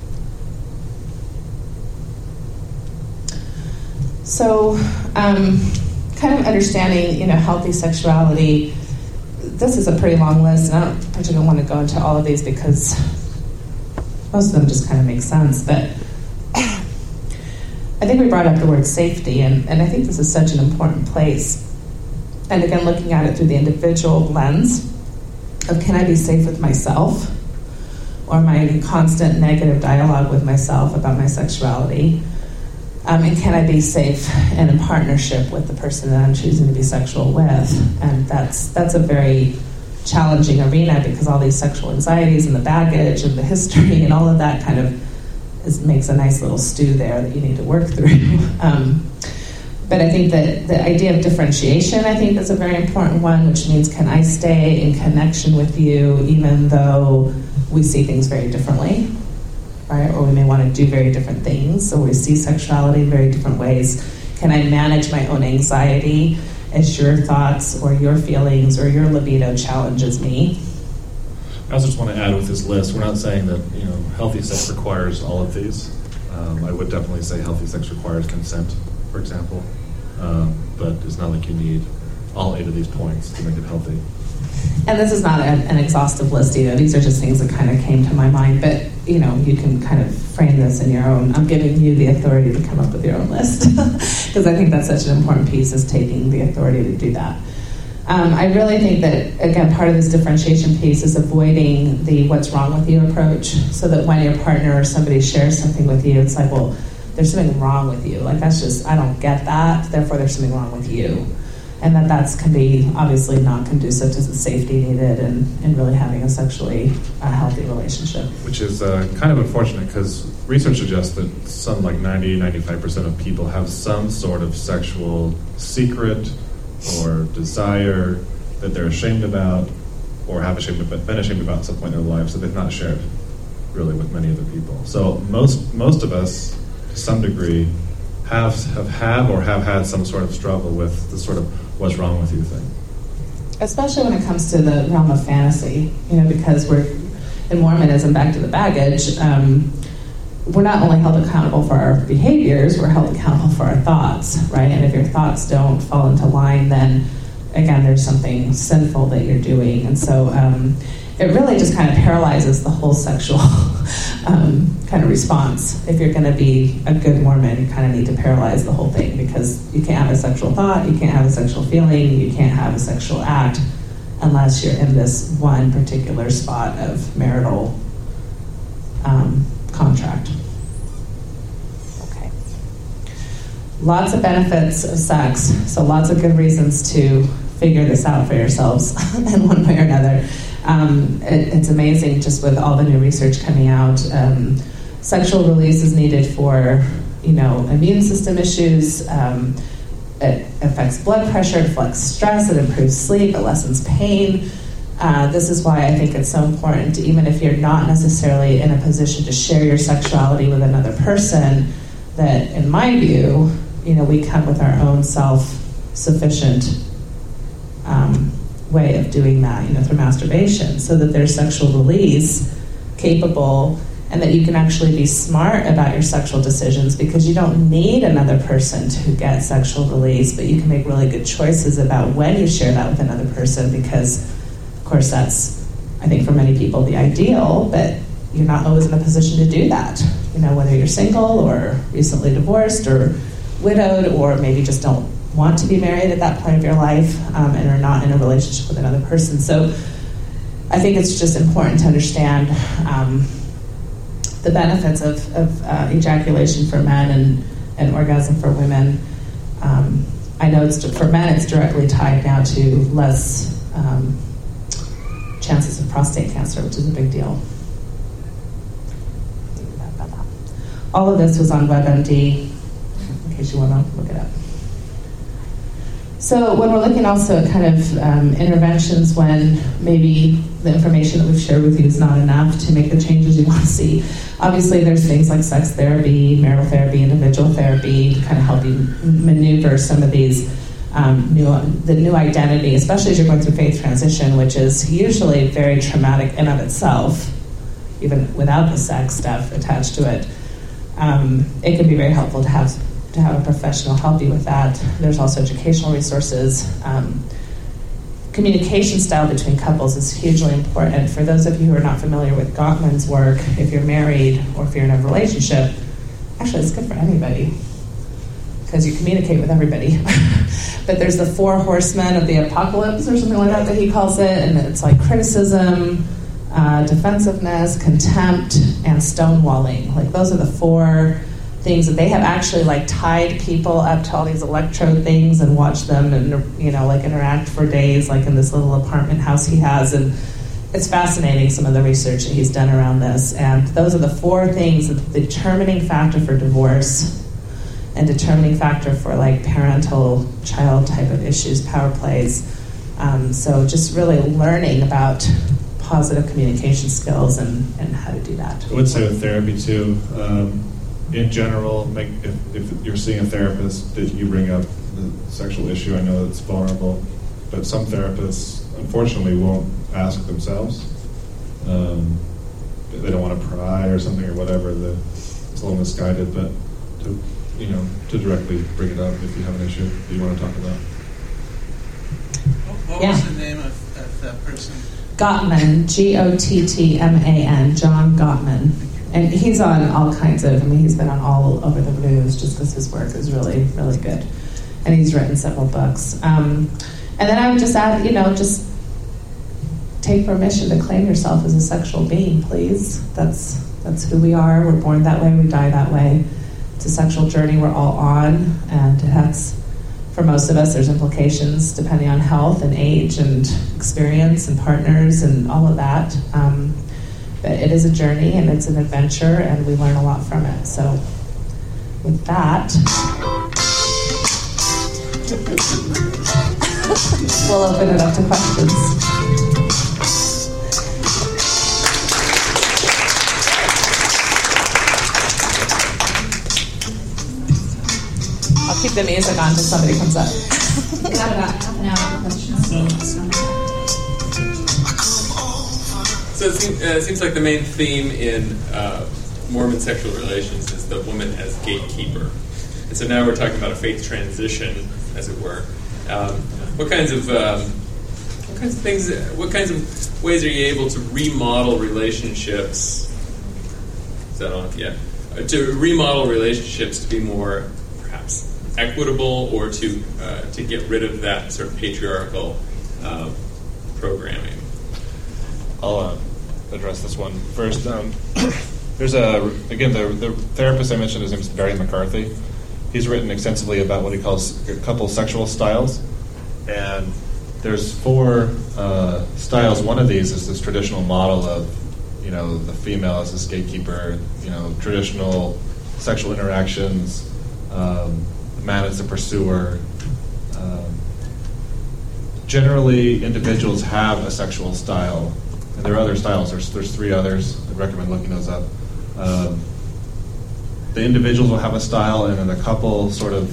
So, um, kind of understanding, you know, healthy sexuality. This is a pretty long list, and I don't particularly want to go into all of these because most of them just kind of make sense. But I think we brought up the word safety, and, and I think this is such an important place. And again, looking at it through the individual lens of, can I be safe with myself? Or am I in constant negative dialogue with myself about my sexuality? Um, and can I be safe and in partnership with the person that I'm choosing to be sexual with? And that's that's a very challenging arena, because all these sexual anxieties and the baggage and the history and all of that kind of is, makes a nice little stew there that you need to work through. Um, but I think that the idea of differentiation, I think, is a very important one, which means, can I stay in connection with you even though we see things very differently? Right? Or we may want to do very different things, or we see sexuality in very different ways. Can I manage my own anxiety as your thoughts or your feelings or your libido challenges me? I also just want to add with this list, we're not saying that, you know, healthy sex requires all of these. Um, I would definitely say healthy sex requires consent, for example. Um, but it's not like you need all eight of these points to make it healthy. And this is not an, an exhaustive list either. These are just things that kind of came to my mind. But, you know, you can kind of frame this in your own. I'm giving you the authority to come up with your own list. Because I think that's such an important piece, is taking the authority to do that. Um, I really think that, again, part of this differentiation piece is avoiding the what's wrong with you approach, so that when your partner or somebody shares something with you, it's like, well, there's something wrong with you. Like, that's just, I don't get that, therefore there's something wrong with you. And that that's can be obviously not conducive to the safety needed and, and really having a sexually uh, healthy relationship. Which is uh, kind of unfortunate, because research suggests that some like ninety, ninety-five percent of people have some sort of sexual secret or desire that they're ashamed about, or have ashamed about, been ashamed about at some point in their life, so they've not shared really with many other people. So most most of us, to some degree, have have had or have had some sort of struggle with the sort of what's wrong with you thing. Especially when it comes to the realm of fantasy, you know, because we're, in Mormonism, back to the baggage, um, we're not only held accountable for our behaviors, we're held accountable for our thoughts, right? And if your thoughts don't fall into line, then, again, there's something sinful that you're doing. And so um, it really just kind of paralyzes the whole sexual um, kind of response. If you're going to be a good Mormon, you kind of need to paralyze the whole thing, because you can't have a sexual thought, you can't have a sexual feeling, you can't have a sexual act unless you're in this one particular spot of marital um, contract. Okay. Lots of benefits of sex, so lots of good reasons to figure this out for yourselves in one way or another. Um, it, it's amazing just with all the new research coming out. Um, sexual release is needed for, you know, immune system issues. Um, it affects blood pressure, it affects stress, it improves sleep, it lessens pain. Uh, this is why I think it's so important, even if you're not necessarily in a position to share your sexuality with another person, that in my view, you know, we come with our own self-sufficient um, way of doing that, you know, through masturbation, so that there's sexual release capable, and that you can actually be smart about your sexual decisions, because you don't need another person to get sexual release, but you can make really good choices about when you share that with another person, because, of course, that's, I think, for many people the ideal, but you're not always in a position to do that, you know, whether you're single or recently divorced or widowed, or maybe just don't want to be married at that point of your life, um, and are not in a relationship with another person. So I think it's just important to understand um, the benefits of, of uh, ejaculation for men and, and orgasm for women. Um, I know it's, for men it's directly tied now to less um, chances of prostate cancer, which is a big deal. All of this was on WebMD, in case you want to look it up. So when we're looking also at kind of um, interventions when maybe the information that we've shared with you is not enough to make the changes you want to see, obviously there's things like sex therapy, marital therapy, individual therapy to kind of help you maneuver some of these um, new, the new identity, especially as you're going through faith transition, which is usually very traumatic in of itself, even without the sex stuff attached to it. Um, it can be very helpful to have to have a professional help you with that. There's also educational resources. Um, communication style between couples is hugely important. For those of you who are not familiar with Gottman's work, if you're married or if you're in a relationship, actually it's good for anybody because you communicate with everybody. But there's the four horsemen of the apocalypse or something like that that he calls it, and it's like criticism, uh, defensiveness, contempt, and stonewalling. Like those are the four things that they have actually like tied people up to all these electrode things and watched them and, you know, like interact for days, like in this little apartment house he has. And it's fascinating, some of the research that he's done around this. And those are the four things, the determining factor for divorce and determining factor for like parental child type of issues, power plays. Um, so just really learning about positive communication skills and, and how to do that. I would say with therapy too, um, in general, make if, if you're seeing a therapist, that you bring up the sexual issue. I know it's vulnerable, but some therapists, unfortunately, won't ask themselves. Um, they don't want to pry or something or whatever. The, it's a little misguided, but to you know to directly bring it up if you have an issue that you want to talk about. What Yeah. was the name of, of that person? Gottman, G O T T M A N, John Gottman. And he's on all kinds of, I mean, he's been on all over the news just because his work is really, really good. And he's written several books. Um, and then I would just add, you know, just take permission to claim yourself as a sexual being, please. That's that's who we are. We're born that way. We die that way. It's a sexual journey we're all on. And that's, for most of us, there's implications depending on health and age and experience and partners and all of that. Um, but it is a journey and it's an adventure, and we learn a lot from it. So with that, we'll open it up to questions. I'll keep the music on until somebody comes up. We've got about half an hour for questions. So it seems, uh, it seems like the main theme in uh, Mormon sexual relations is the woman as gatekeeper. And so now we're talking about a faith transition, as it were. Um, what kinds of um, what kinds of things? What kinds of ways are you able to remodel relationships? Is that on? Yeah, uh, to remodel relationships to be more perhaps equitable, or to uh, to get rid of that sort of patriarchal uh, programming. I'll uh, address this one first. Um, there's a again the the therapist I mentioned, his name is Barry McCarthy. He's written extensively about what he calls couple sexual styles, and there's four uh, styles. One of these is this traditional model of you know the female as this gatekeeper, you know traditional sexual interactions, um, the man as the pursuer. Um, generally, individuals have a sexual style. And there are other styles. There's there's three others. I'd recommend looking those up. Um, the individuals will have a style, and then the couple sort of,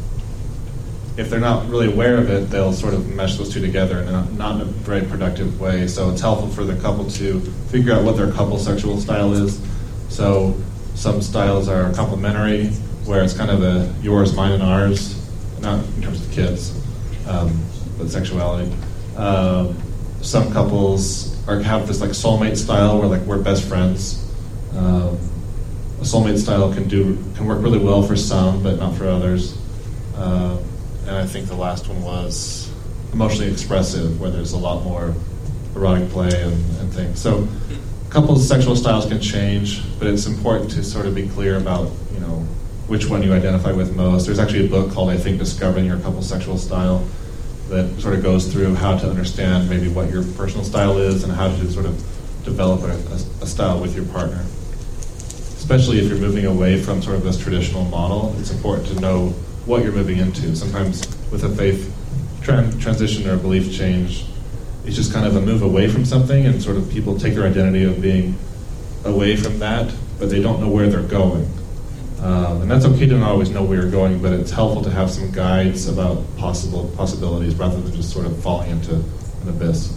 if they're not really aware of it, they'll sort of mesh those two together in a, not in a very productive way. So it's helpful for the couple to figure out what their couple sexual style is. So some styles are complementary, where it's kind of a yours, mine, and ours, not in terms of kids, um, but sexuality. Um, some couples Or have this like soulmate style where like we're best friends. Um, a soulmate style can do can work really well for some, but not for others. Uh, and I think the last one was emotionally expressive, where there's a lot more erotic play and, and things. So couples' sexual styles can change, but it's important to sort of be clear about you know which one you identify with most. There's actually a book called I think Discovering Your Couple's Sexual Style, that sort of goes through how to understand maybe what your personal style is and how to sort of develop a, a, a style with your partner. Especially if you're moving away from sort of this traditional model, it's important to know what you're moving into. Sometimes with a faith tran- transition or a belief change, it's just kind of a move away from something, and sort of people take their identity of being away from that, but they don't know where they're going. Um, and that's okay to not always know where you're going, but it's helpful to have some guides about possible possibilities rather than just sort of falling into an abyss.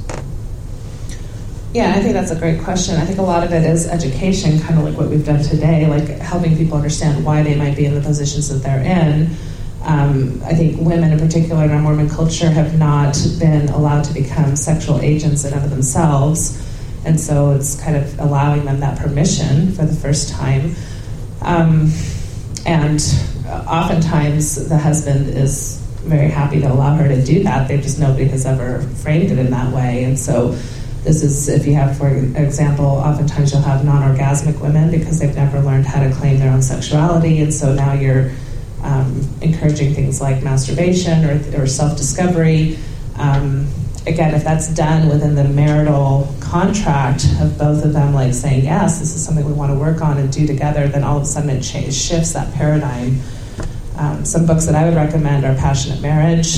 Yeah, I think that's a great question. I think a lot of it is education, kind of like what we've done today, like helping people understand why they might be in the positions that they're in. Um, I think women in particular in our Mormon culture have not been allowed to become sexual agents in and of themselves, and so it's kind of allowing them that permission for the first time. Um, and oftentimes the husband is very happy to allow her to do that. They just nobody has ever framed it in that way. And so this is, if you have, for example, oftentimes you'll have non-orgasmic women because they've never learned how to claim their own sexuality. And so now you're um, encouraging things like masturbation or, or self-discovery. Um, Again, if that's done within the marital contract of both of them, like saying, yes, this is something we want to work on and do together, then all of a sudden it change, shifts that paradigm. Um, some books that I would recommend are Passionate Marriage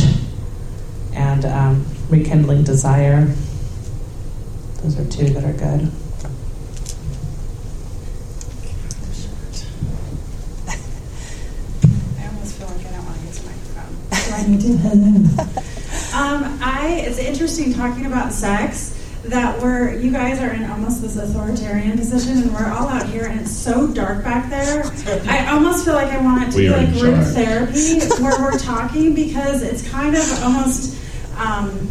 and um, Rekindling Desire. Those are two that are good. I need to. um, I. It's interesting talking about sex. That we're, you guys are in almost this authoritarian position, and we're all out here, and it's so dark back there. I almost feel like I want it to We be are like in group charge. therapy, where we're talking, because it's kind of almost um,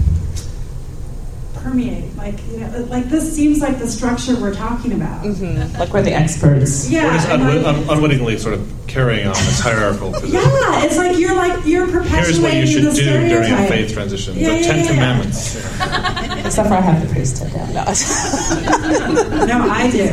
permeate. Like, you know, like this seems like the structure we're talking about. Mm-hmm. Like we're the experts. Yeah, We're just and unwi- like- un- unwittingly sort of carrying on this hierarchical position. yeah, it's like you're like you're perpetuating Here's what you should the do during a stereotype. faith transition. Yeah, the yeah, Ten yeah. Commandments. Except for I have the priesthood. Yeah. No. No, I do.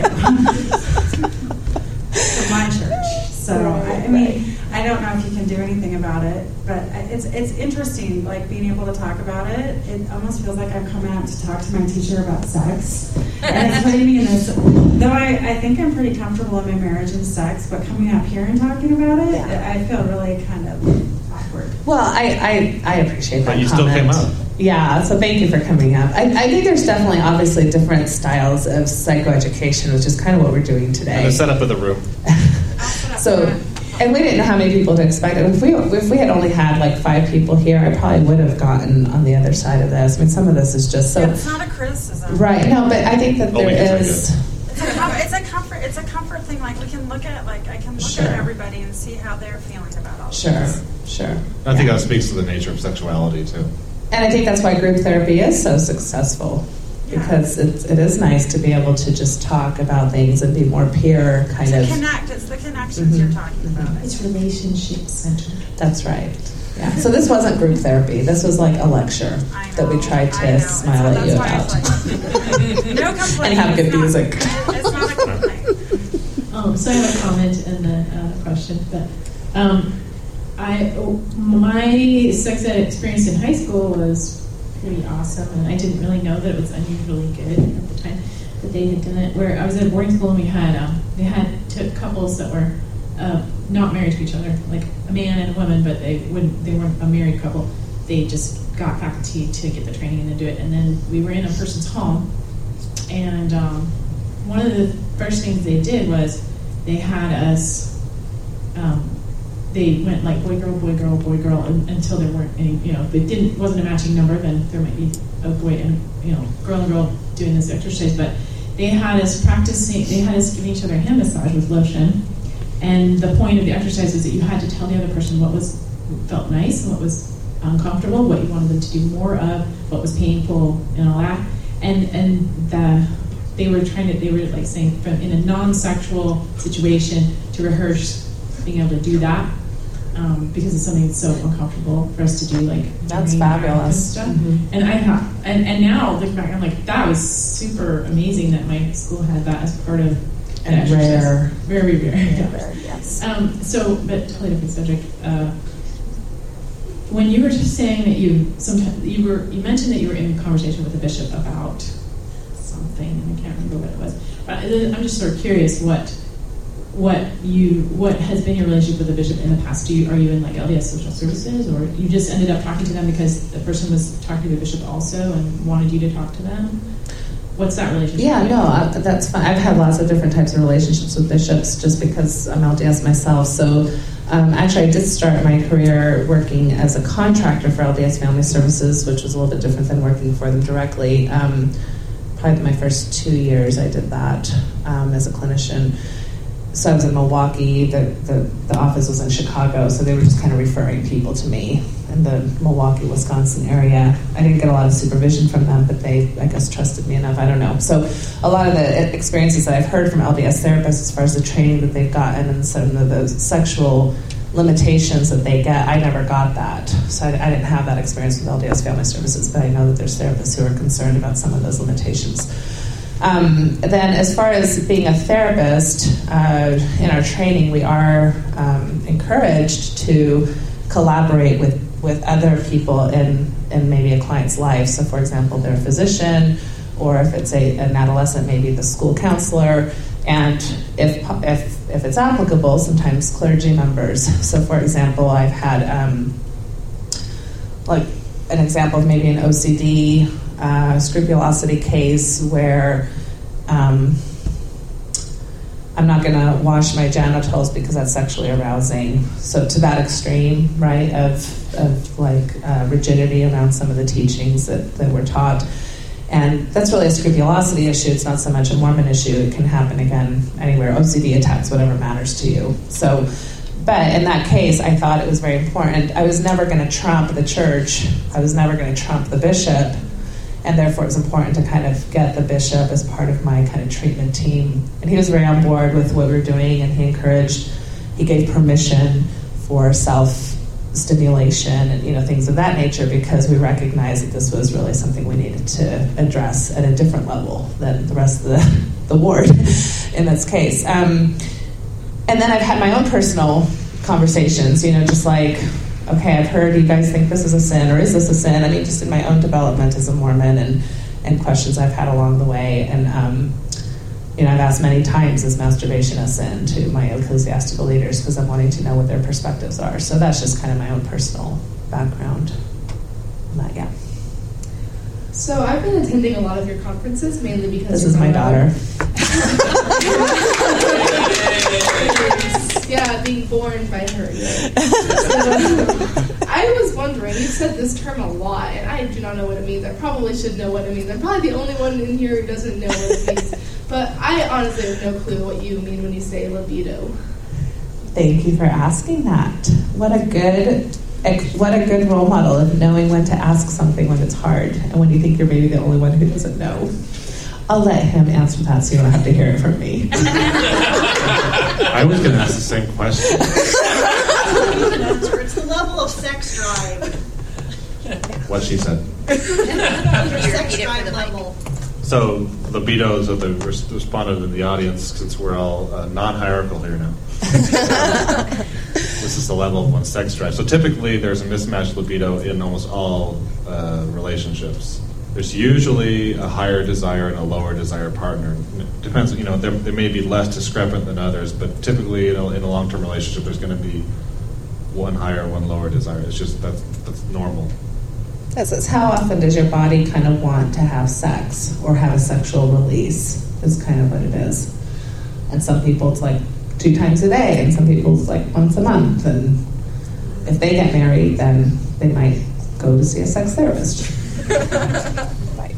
For my church. So I, I mean, I don't know if you can do anything about it, but I- it's it's interesting, like being able to talk about it. It almost feels like I'm coming out to talk to my teacher about sex, and it's putting me in this. Though I, I think I'm pretty comfortable in my marriage and sex, but coming up here and talking about it, Yeah. I feel really kind of awkward. Well, I, I, I appreciate that But you still comment. came up. Yeah, so thank you for coming up. I, I think there's definitely, obviously, different styles of psychoeducation, which is kind of what we're doing And today. the setup of the room. So, and we didn't know how many people to expect. If we if we had only had like five people here, I probably would have gotten on the other side of this. I mean, some of this is just so Yeah, it's not a criticism. right. No, but I think that Oh, we there can is. It's a, com- it's a comfort. It's a comfort thing. Like we can look at, like I can look Sure. at everybody and see how they're feeling about all Sure, this. sure. I think Yeah. that speaks to the nature of sexuality, too. And I think that's why group therapy is so successful, because it's, it is nice to be able to just talk about things and be more peer kind To of. connect. It's the connections Mhm. you're talking about. It's relationship centered. That's right. Yeah. So this wasn't group therapy. This was like a lecture I know, that we tried I know. to smile And so at you that's about. why it's like, no complaint. And have good It's not- music. It's not a complaint. Um, so I have a comment and a uh, question, but um, I my sex ed experience in high school was pretty awesome, and I didn't really know that it was unusually good at the time that they had done it. Where I was at a boarding school, and we had um, they had took couples that were uh, not married to each other, like a man and a woman, but they wouldn't they weren't a married couple. They just got faculty to get the training and to do it, and then we were in a person's home, and um, one of the first things they did was they had us. Um, they went like boy girl boy girl boy girl un- until there weren't any, you know, if it didn't wasn't a matching number, then there might be a boy and, you know, girl and girl doing this exercise. But they had us practicing. They had us giving each other a hand massage with lotion, and the point of the exercise was that you had to tell the other person what was felt nice and what was uncomfortable, what you wanted them to do more of, what was painful, and all that. And and the they were trying to they were like saying from in a non-sexual situation to rehearse being able to do that, um, because it's something that's so uncomfortable for us to do, like That's during that fabulous. kind of stuff. Mhm. And I have, and, and now looking back, I'm like, that was super amazing that my school had that as part of an And exercise. rare. Very rare. Yeah, yeah. yes. Um, so, but totally different subject. Uh, when you were just saying that you sometimes you were you mentioned that you were in conversation with a bishop about something, and I can't remember what it was. But I'm just sort of curious what what you what has been your relationship with the bishop in the past. Do you are you in like L D S Social Services, or you just ended up talking to them because the person was talking to the bishop also and wanted you to talk to them? What's that relationship? Yeah, like? no, I, that's fine. I've had lots of different types of relationships with bishops just because I'm L D S myself. So um, actually, I did start my career working as a contractor for L D S Family Services, which was a little bit different than working for them directly. Um, probably my first two years I did that um, as a clinician. So I was in Milwaukee, the, the, the office was in Chicago, so they were just kind of referring people to me in the Milwaukee, Wisconsin area. I didn't get a lot of supervision from them, but they, I guess, trusted me enough. I don't know. So a lot of the experiences that I've heard from L D S therapists as far as the training that they've gotten and some of the sexual limitations that they get, I never got that. So I, I didn't have that experience with L D S Family Services, but I know that there's therapists who are concerned about some of those limitations. Um, then as far as being a therapist, uh, in our training, we are um, encouraged to collaborate with, with other people in, in maybe a client's life. So for example, they're a physician, or if it's a, an adolescent, maybe the school counselor, and if, if, if it's applicable, sometimes clergy members. So for example, I've had um, like an example of maybe an O C D uh, scrupulosity case where um, I'm not going to wash my genitals because that's sexually arousing. So to that extreme, right, of, of like uh, rigidity around some of the teachings that, that were taught. And that's really a scrupulosity issue. It's not so much a Mormon issue. It can happen, again, anywhere. O C D attacks, whatever matters to you. So, but in that case, I thought it was very important. I was never going to trump the church. I was never going to trump the bishop. And therefore, it was important to kind of get the bishop as part of my kind of treatment team. And he was very on board with what we were doing, and he encouraged, he gave permission for self-stimulation and, you know, things of that nature, because we recognized that this was really something we needed to address at a different level than the rest of the, the ward in this case. Um, and then I've had my own personal conversations, you know, just like, okay, I've heard you guys think this is a sin, or is this a sin? I mean, just in my own development as a Mormon, and, and questions I've had along the way. And, um, you know, I've asked many times, is masturbation a sin, to my ecclesiastical leaders, because I'm wanting to know what their perspectives are. So that's just kind of my own personal background on that, yeah. So I've been attending a lot of your conferences, mainly because... This is my daughter. Yeah, being born by her. Yeah. So, I was wondering, you said this term a lot, and I do not know what it means. I probably should know what it means. I'm probably the only one in here who doesn't know what it means. But I honestly have no clue what you mean when you say libido. Thank you for asking that. What a good... What a good role model of knowing when to ask something when it's hard, and when you think you're maybe the only one who doesn't know. I'll let him answer that so you don't have to hear it from me. I was going to ask the same question. It's the level of sex drive. What she said. Your sex drive level. So, libidos of the res- respondent in the audience, since we're all uh, non-hierarchical here now. This is the level of one's sex drive. So typically there's a mismatched libido in almost all uh, relationships. There's usually a higher desire and a lower desire partner. It depends, you know, there, there may be less discrepant than others, but typically in a, in a long-term relationship there's going to be one higher, one lower desire. It's just, that's, that's normal. Yes, it's how often does your body kind of want to have sex or have a sexual release is kind of what it is. And some people it's like two times a day, and some people it's like once a month. And if they get married, then they might go to see a sex therapist. Right.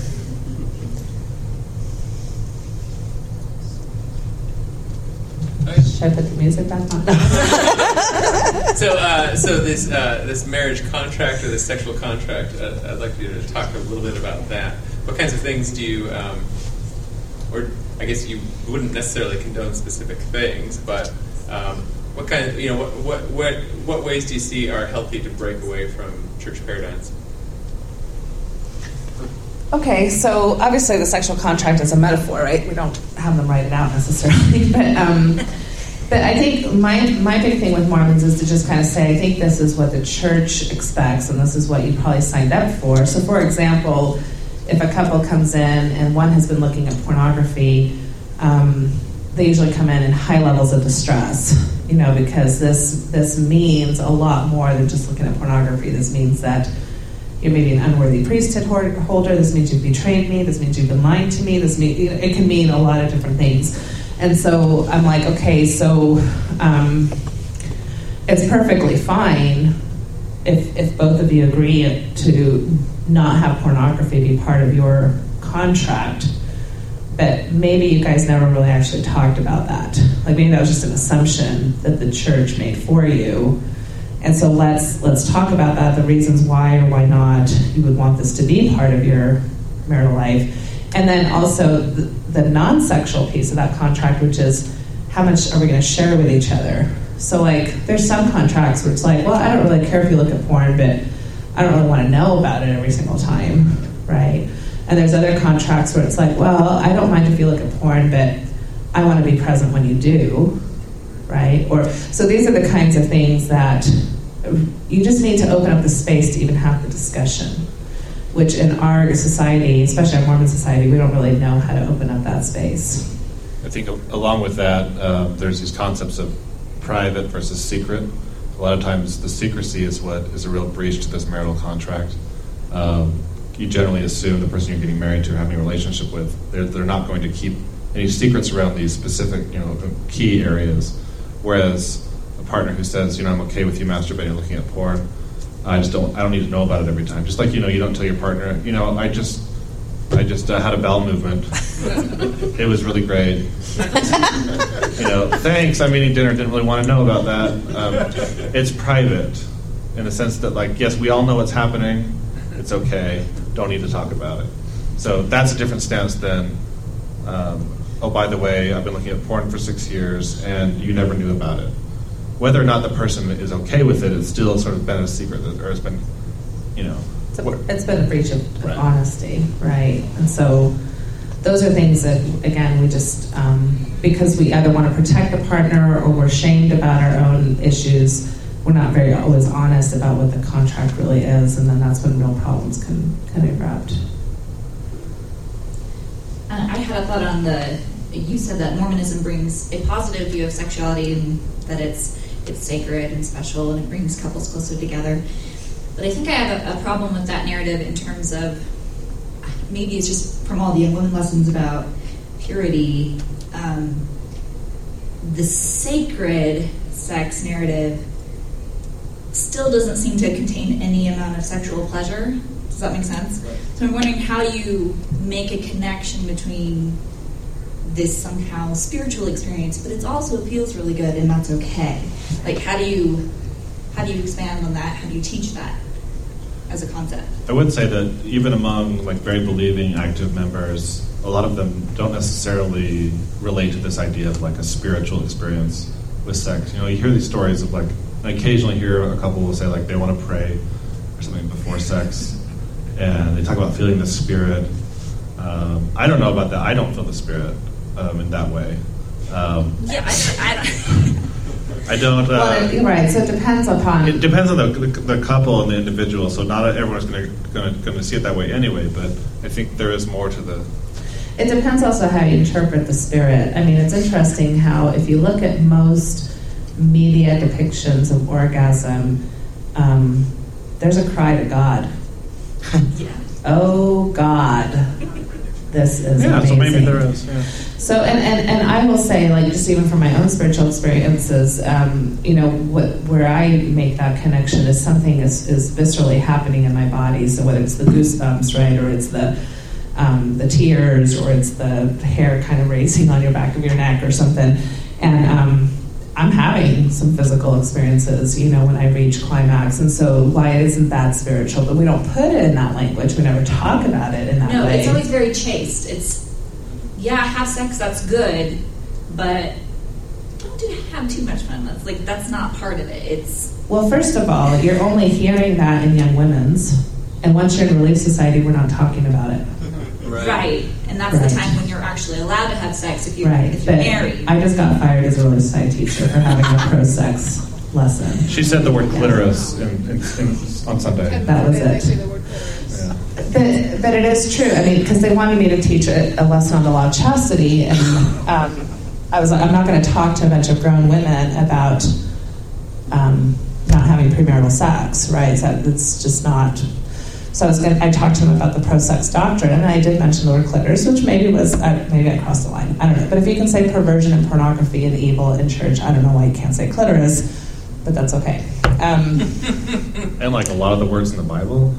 Should I put the music back on? so, uh, so this uh, this marriage contract or this sexual contract, uh, I'd like you to talk a little bit about that. What kinds of things do you, um, or I guess you wouldn't necessarily condone specific things, but um, what kind of, you know, what, what what what ways do you see are healthy to break away from church paradigms? Okay, so obviously the sexual contract is a metaphor, right? We don't have them write it out necessarily, but um, but I think my my big thing with Mormons is to just kind of say, I think this is what the church expects, and this is what you probably signed up for. So, for example, if a couple comes in and one has been looking at pornography, um, they usually come in in high levels of distress, you know, because this this means a lot more than just looking at pornography. This means that you're maybe an unworthy priesthood holder. This means you've betrayed me. This means you've been lying to me. This mean, it can mean a lot of different things. And so I'm like, okay, so um, it's perfectly fine if if both of you agree to not have pornography be part of your contract, but maybe you guys never really actually talked about that. Like maybe that was just an assumption that the church made for you. And so let's let's talk about that, the reasons why or why not you would want this to be part of your marital life. And then also the, the non-sexual piece of that contract, which is how much are we going to share with each other? So like there's some contracts where it's like, well, I don't really care if you look at porn, but I don't really want to know about it every single time, right? And there's other contracts where it's like, well, I don't mind if you look at porn, but I want to be present when you do, right? Or so these are the kinds of things that you just need to open up the space to even have the discussion, which in our society, especially our Mormon society, we don't really know how to open up that space. I think along with that, uh, there's these concepts of private versus secret. A lot of times the secrecy is what is a real breach to this marital contract. Um, you generally assume the person you're getting married to or having a relationship with, they're, they're not going to keep any secrets around these specific, you know, key areas. Whereas a partner who says, you know, I'm okay with you masturbating, looking at porn, I just don't, I don't need to know about it every time. Just like, you know, you don't tell your partner, you know, I just, I just uh, had a bowel movement. It was really great. You know, thanks, I'm eating dinner, didn't really want to know about that. Um, it's private in the sense that, like, yes, we all know what's happening. It's okay. Don't need to talk about it. So that's a different stance than, um, oh, by the way, I've been looking at porn for six years and you never knew about it. Whether or not the person is okay with it, it's still sort of been a secret, or it's been, you know. It's, a, it's been a breach of, right. of honesty, right? And so those are things that, again, we just, um, because we either want to protect the partner or we're shamed about our own issues, we're not very always honest about what the contract really is, and then that's when real problems can, can erupt. Uh, I had a thought on the, you said that Mormonism brings a positive view of sexuality and that it's it's sacred and special and it brings couples closer together. But I think I have a, a problem with that narrative in terms of, maybe it's just from all the young women lessons about purity, um, the sacred sex narrative still doesn't seem to contain any amount of sexual pleasure. Does that make sense? Right. So I'm wondering how you make a connection between this somehow spiritual experience, but it also feels really good and that's okay. Like, how do you how do you expand on that? How do you teach that as a concept? I would say that even among like very believing active members, a lot of them don't necessarily relate to this idea of like a spiritual experience with sex. You know, you hear these stories of like, I occasionally hear a couple will say like they want to pray or something before sex, and they talk about feeling the spirit. Um, I don't know about that. I don't feel the spirit um, in that way. Um, yeah, I, I don't. I don't. Uh, well, right. So it depends upon. It depends on the, the the couple and the individual. So not everyone's going to going to see it that way anyway. But I think there is more to the. It depends also how you interpret the spirit. I mean, it's interesting how if you look at most media depictions of orgasm, um, there's a cry to God. Yeah. Oh God, this is yeah. amazing. So maybe there is. Yeah. So, and, and, and I will say, like, just even from my own spiritual experiences, um, you know, what, where I make that connection is something is, is viscerally happening in my body. So whether it's the goosebumps, right, or it's the um, the tears, or it's the hair kind of raising on your back of your neck or something, and um, I'm having some physical experiences, you know, when I reach climax. And so why isn't that spiritual? But we don't put it in that language. We never talk about it in that no, way. No, it's always very chaste. It's, yeah, have sex, that's good, but don't do, have too much fun. That's like, that's not part of it. It's Well, first of all, you're only hearing that in young women's. And once you're in Relief Society, we're not talking about it. Right. right. And that's right. the time when you're actually allowed to have sex if you're, right. if you're but married. I just got fired as a Relief Society teacher for having a pro-sex lesson. She said the word clitoris in, in, in, on Sunday. That was it. Yeah. But, but it is true. I mean, because they wanted me to teach a, a lesson on the law of chastity, and um, I was like, I'm not going to talk to a bunch of grown women about um, not having premarital sex, right? So it's just not. So I was going. I talked to them about the pro-sex doctrine, and I did mention the word clitoris, which maybe was uh, maybe I crossed the line. I don't know. But if you can say perversion and pornography and evil in church, I don't know why you can't say clitoris, but that's okay. Um, and like a lot of the words in the Bible.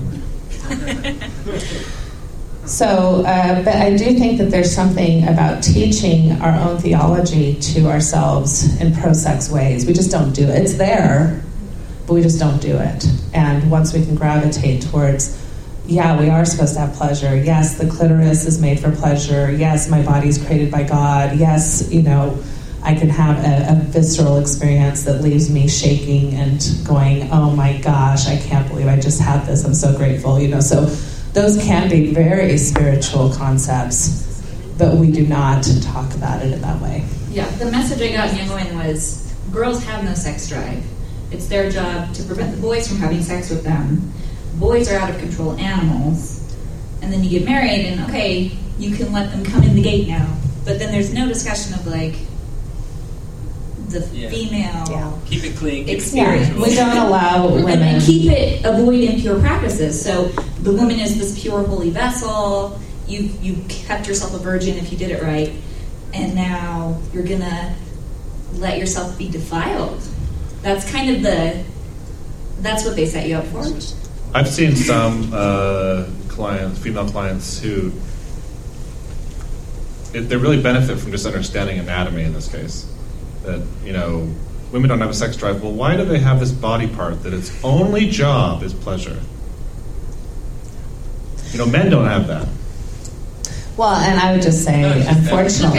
So, uh, but I do think that there's something about teaching our own theology to ourselves in pro-sex ways. We just don't do it. It's there, but we just don't do it. And once we can gravitate towards, yeah, we are supposed to have pleasure. Yes, the clitoris is made for pleasure. Yes, my body's created by God. Yes, you know, I can have a, a visceral experience that leaves me shaking and going, oh my gosh, I can't believe I just had this. I'm so grateful, you know. So those can be very spiritual concepts, but we do not talk about it in that way. Yeah, the message I got in Young Women was girls have no sex drive. It's their job to prevent the boys from having sex with them. Boys are out of control animals. And then you get married and, okay, you can let them come in the gate now. But then there's no discussion of, like, the yeah. female yeah. keep it clean, keep experience. It we don't allow women. And keep it, avoid impure practices. So the woman is this pure, holy vessel. You you kept yourself a virgin if you did it right. and now you're gonna let yourself be defiled. That's kind of the, that's what they set you up for. I've seen some uh, clients, female clients, who it, they really benefit from just understanding anatomy in this case. That, you know, women don't have a sex drive. Well, why do they have this body part that its only job is pleasure? You know, men don't have that. Well, and I would just say, unfortunately,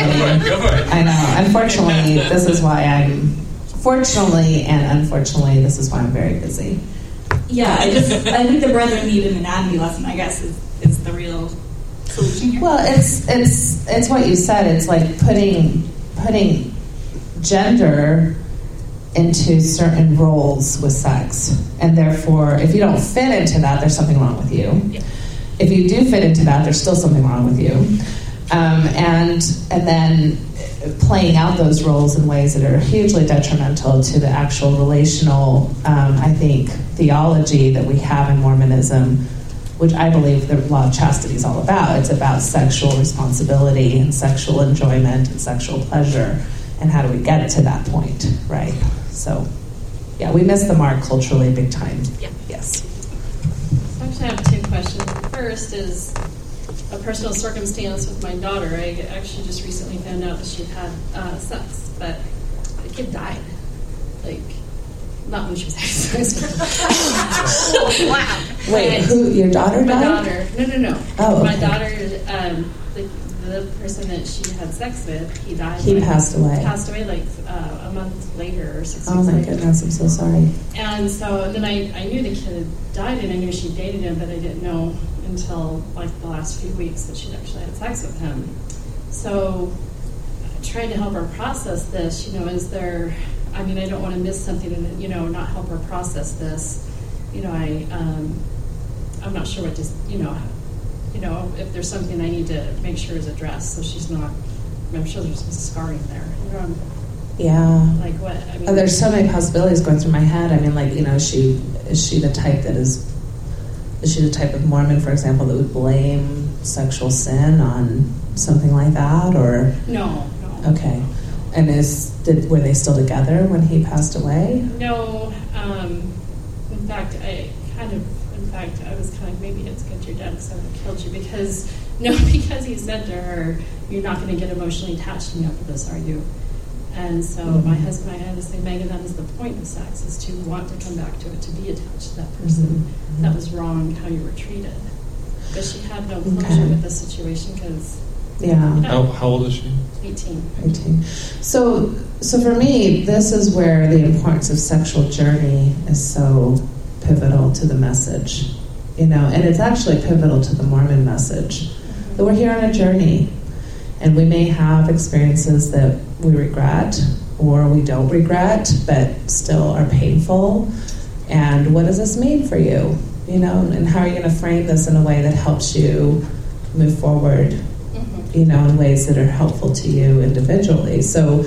I know, unfortunately, this is why I'm, fortunately and unfortunately, this is why I'm very busy. Yeah, I just, I think the brethren need an anatomy lesson, I guess, is, is the real solution here. Well, it's, it's, it's what you said. It's like putting, putting gender into certain roles with sex. And therefore, if you don't fit into that, there's something wrong with you. Yeah. If you do fit into that, there's still something wrong with you. Um, and and then playing out those roles in ways that are hugely detrimental to the actual relational, um, I think, theology that we have in Mormonism, which I believe the law of chastity is all about. It's about sexual responsibility and sexual enjoyment and sexual pleasure. And how do we get to that point, right? So, yeah, we missed the mark culturally big time. Yeah. Yes. Actually, I have two questions. The first is a personal circumstance with my daughter. I actually just recently found out that she'd had uh, sex, but the kid died. Like, not when she was having sex. Wow. Wait, And who, your daughter my died? daughter. No, no, no. Oh, My okay. daughter, um, the, the person that she had sex with, he died. He like, passed away. Passed away like uh, a month later or six Oh weeks my later. goodness, I'm so sorry. And so then I, I knew the kid had died, and I knew she dated him, but I didn't know until like the last few weeks that she'd actually had sex with him. So trying to help her process this, you know, is there, I mean, I don't want to miss something and, you know, not help her process this. You know, I, um, I'm not sure what to, you know, you know, if there's something I need to make sure is addressed so she's not, I'm sure there's some scarring there. You know, I'm, Yeah. like what? I mean, Oh, there's so many possibilities going through my head. I mean, like, you know, is she is she the type that is is she the type of Mormon, for example, that would blame sexual sin on something like that, or No, no. okay? And is did were they still together when he passed away? No. Um, in fact, I kind of. In fact, I was kind of maybe it's good your dad because I would have killed you because no, because he said to her, "You're not going to get emotionally attached to me after this, are you?" And so Mm-hmm. my husband and I had to say, Megan, that is the point of sex, is to want to come back to it, to be attached to that person. Mm-hmm. That was wrong how you were treated. But she had no closure Okay. with this situation because Yeah. How, how old is she? eighteen. eighteen. So, so for me, this is where the importance of sexual journey is so pivotal to the message, you know, and it's actually pivotal to the Mormon message Mm-hmm. that we're here on a journey, and we may have experiences that we regret or we don't regret, but still are painful. And what does this mean for you, you know, and how are you going to frame this in a way that helps you move forward? Mm-hmm. You know, in ways that are helpful to you individually. So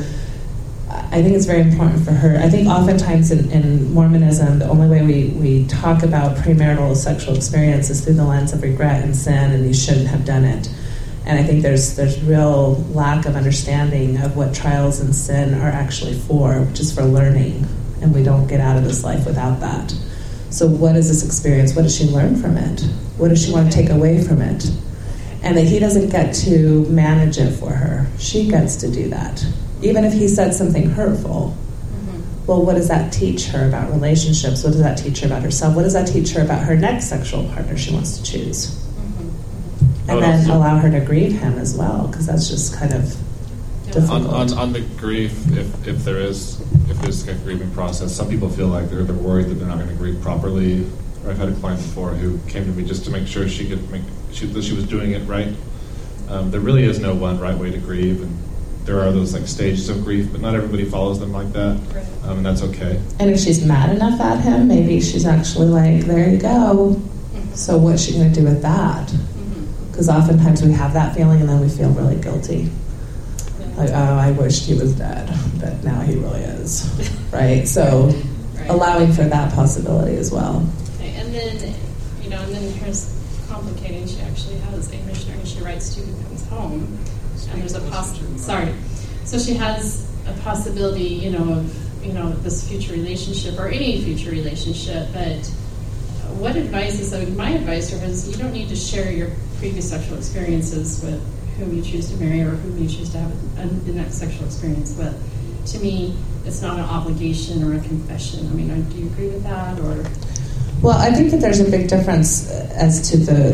I think it's very important for her. I think oftentimes in, in Mormonism, the only way we, we talk about premarital sexual experience is through the lens of regret and sin, and you shouldn't have done it. And I think there's there's real lack of understanding of what trials and sin are actually for, which is for learning. And we don't get out of this life without that. So what is this experience? What does she learn from it? What does she want to take away from it? And that he doesn't get to manage it for her. She gets to do that. Even if he said something hurtful, Mm-hmm. well, what does that teach her about relationships? What does that teach her about herself? What does that teach her about her next sexual partner she wants to choose? Mm-hmm. And then allow her to grieve him as well, because that's just kind of difficult. On, on, on the grief, if, if there is if there's a grieving process, some people feel like they're, they're worried that they're not going to grieve properly. Or I've had a client before who came to me just to make sure she could make she, that she was doing it right. Um, there really is no one right way to grieve, and there are those like stages of grief, but not everybody follows them like that, um, and that's okay. And if she's mad enough at him, maybe she's actually like, there you go. So what's she going to do with that? Because oftentimes we have that feeling and then we feel really guilty. Like, oh, I wished he was dead, but now he really is. Right? So Right. allowing for that possibility as well. Okay, and then, you know, and then here's complicating. She actually has a missionary she writes to who comes home, and there's a poss- sorry. So she has a possibility, you know, of you know this future relationship or any future relationship. But what advice is? So my advice to her is you don't need to share your previous sexual experiences with whom you choose to marry or whom you choose to have a, the next sexual experience with. To me, it's not an obligation or a confession. I mean, do you agree with that? Or well, I think that there's a big difference as to the,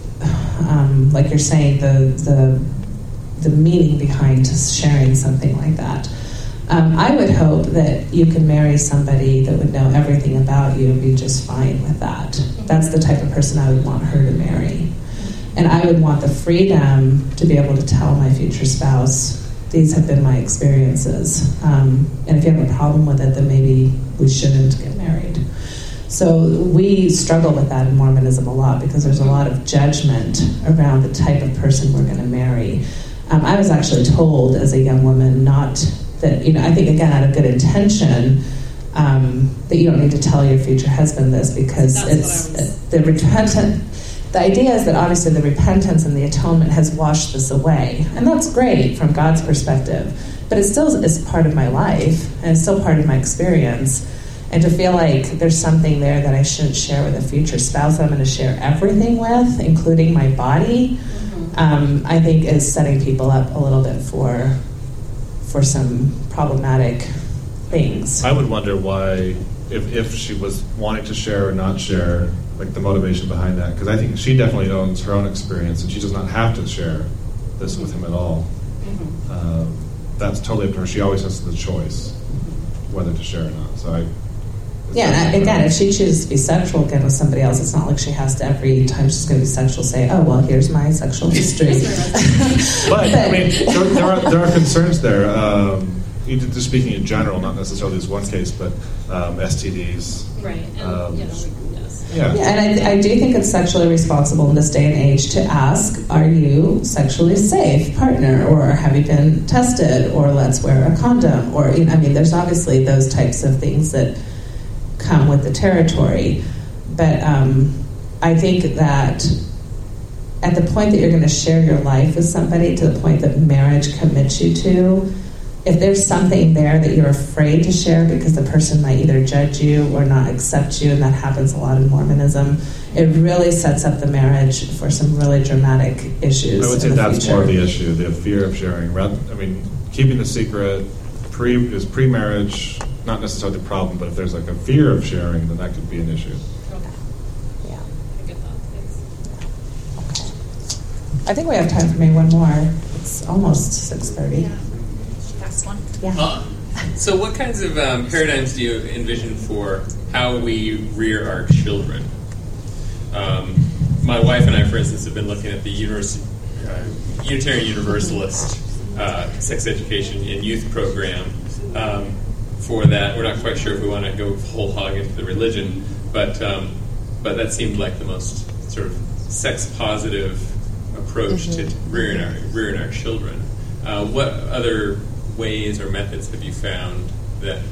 um, like you're saying, the the the meaning behind sharing something like that. Um, I would hope that you can marry somebody that would know everything about you and be just fine with that. That's the type of person I would want her to marry. And I would want the freedom to be able to tell my future spouse, these have been my experiences. Um, and if you have a problem with it, then maybe we shouldn't get married. So we struggle with that in Mormonism a lot because there's a lot of judgment around the type of person we're going to marry. Um, I was actually told as a young woman not that, you know, I think, again, out of good intention, um, that you don't need to tell your future husband this because That's it's the repentant. The idea is that obviously the repentance and the atonement has washed this away. And that's great from God's perspective. But it still is part of my life, and it's still part of my experience. And to feel like there's something there that I shouldn't share with a future spouse that I'm going to share everything with, including my body, mm-hmm. um, I think is setting people up a little bit for for some problematic things. I would wonder why, if, if she was wanting to share or not share, like the motivation behind that, because I think she definitely owns her own experience and she does not have to share this with him at all. Mm-hmm. Um, that's totally up to her. She always has the choice whether to share or not. So I, yeah, and again, if she chooses to be sexual again with somebody else, it's not like she has to every time she's going to be sexual say, "Oh, well, here's my sexual history." but, but I mean, there, there are there are concerns there. Um, just speaking in general, not necessarily this one case, but um, S T Ds. Right. And, um, you know, we, yes. Yeah. yeah, and I, I do think it's sexually responsible in this day and age to ask, are you sexually safe partner, or have you been tested, or let's wear a condom, or, you know, I mean, there's obviously those types of things that come with the territory. But um, I think that at the point that you're going to share your life with somebody, to the point that marriage commits you to, if there's something there that you're afraid to share because the person might either judge you or not accept you, and that happens a lot in Mormonism, it really sets up the marriage for some really dramatic issues. I would say in the that's future. more of the issue, the fear of sharing. Rather, I mean, keeping the secret pre is pre-marriage not necessarily the problem, but if there's like a fear of sharing, then that could be an issue. Okay. Yeah. I get that. Thanks. Okay. I think we have time for maybe one more. It's almost six thirty. Yeah. Last one. Yeah. Uh, so what kinds of um, paradigms do you envision for how we rear our children? Um, my wife and I, for instance, have been looking at the univers- uh, Unitarian Universalist uh, sex education and youth program. Um, for that, we're not quite sure if we want to go whole hog into the religion, but um, but that seemed like the most sort of sex positive approach mm-hmm. to rearing our rearing our children. Uh, what other ways or methods have you found that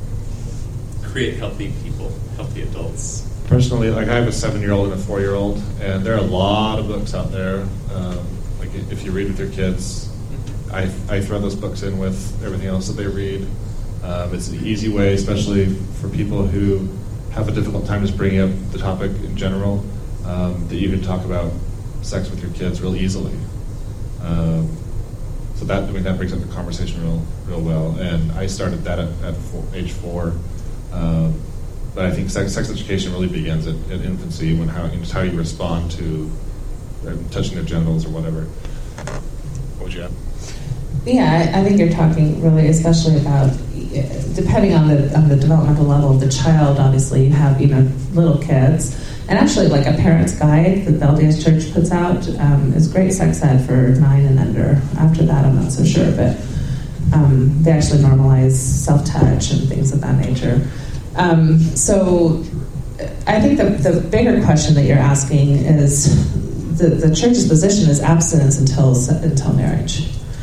create healthy people, healthy adults? Personally, like I have a seven-year-old and a four-year-old, and there are a lot of books out there. Um, like if you read with your kids, I, I throw those books in with everything else that they read. Um, it's an easy way, especially for people who have a difficult time just bringing up the topic in general, um, that you can talk about sex with your kids real easily. Um, so that I mean that brings up the conversation real real well. And I started that at, at four, age four. Um, but I think sex, sex education really begins at, at infancy, when how just how you respond to right, touching their genitals or whatever. What would you add? Yeah, I, I think you're talking really, especially about depending on the on the developmental level of the child. Obviously, you have you know little kids, and actually, like a parent's guide that the L D S Church puts out um, is great sex ed for nine and under. After that, I'm not so sure, but um, they actually normalize self touch and things of that nature. Um, so, I think the the bigger question that you're asking is the the church's position is abstinence until until marriage.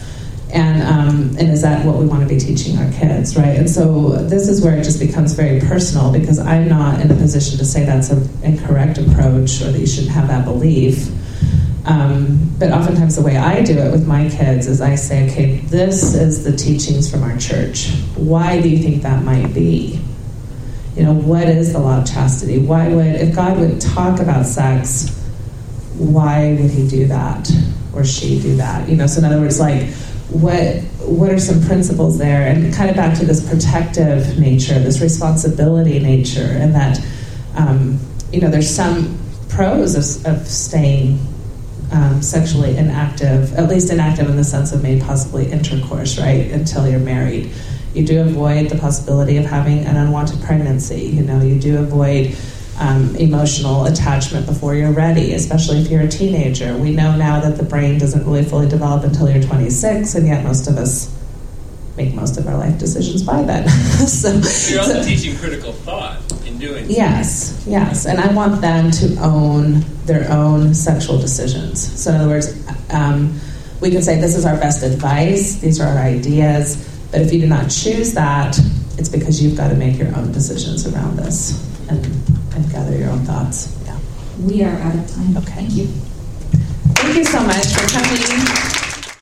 And um, and is that what we want to be teaching our kids, right? And so this is where it just becomes very personal, because I'm not in a position to say that's an incorrect approach or that you shouldn't have that belief. Um, but oftentimes the way I do it with my kids is I say, okay, this is the teachings from our church. Why do you think that might be? You know, what is the law of chastity? Why would, if God would talk about sex, why would he do that or she do that? You know, so in other words, like, what what are some principles there? And kind of back to this protective nature, this responsibility nature, and that, um, you know, there's some pros of, of staying um, sexually inactive, at least inactive in the sense of maybe possibly intercourse, right, until you're married. You do avoid the possibility of having an unwanted pregnancy. You know, you do avoid Um, emotional attachment before you're ready, especially if you're a teenager. We know now that the brain doesn't really fully develop until you're twenty-six, and yet most of us make most of our life decisions by then. so, You're also so, teaching critical thought in doing so. Yes, yes. And I want them to own their own sexual decisions. So in other words, um, we can say this is our best advice, these are our ideas, but if you do not choose that, it's because you've got to make your own decisions around this. And, and gather your own thoughts. Yeah. We are out of time. Okay. Thank you. Thank you so much for coming.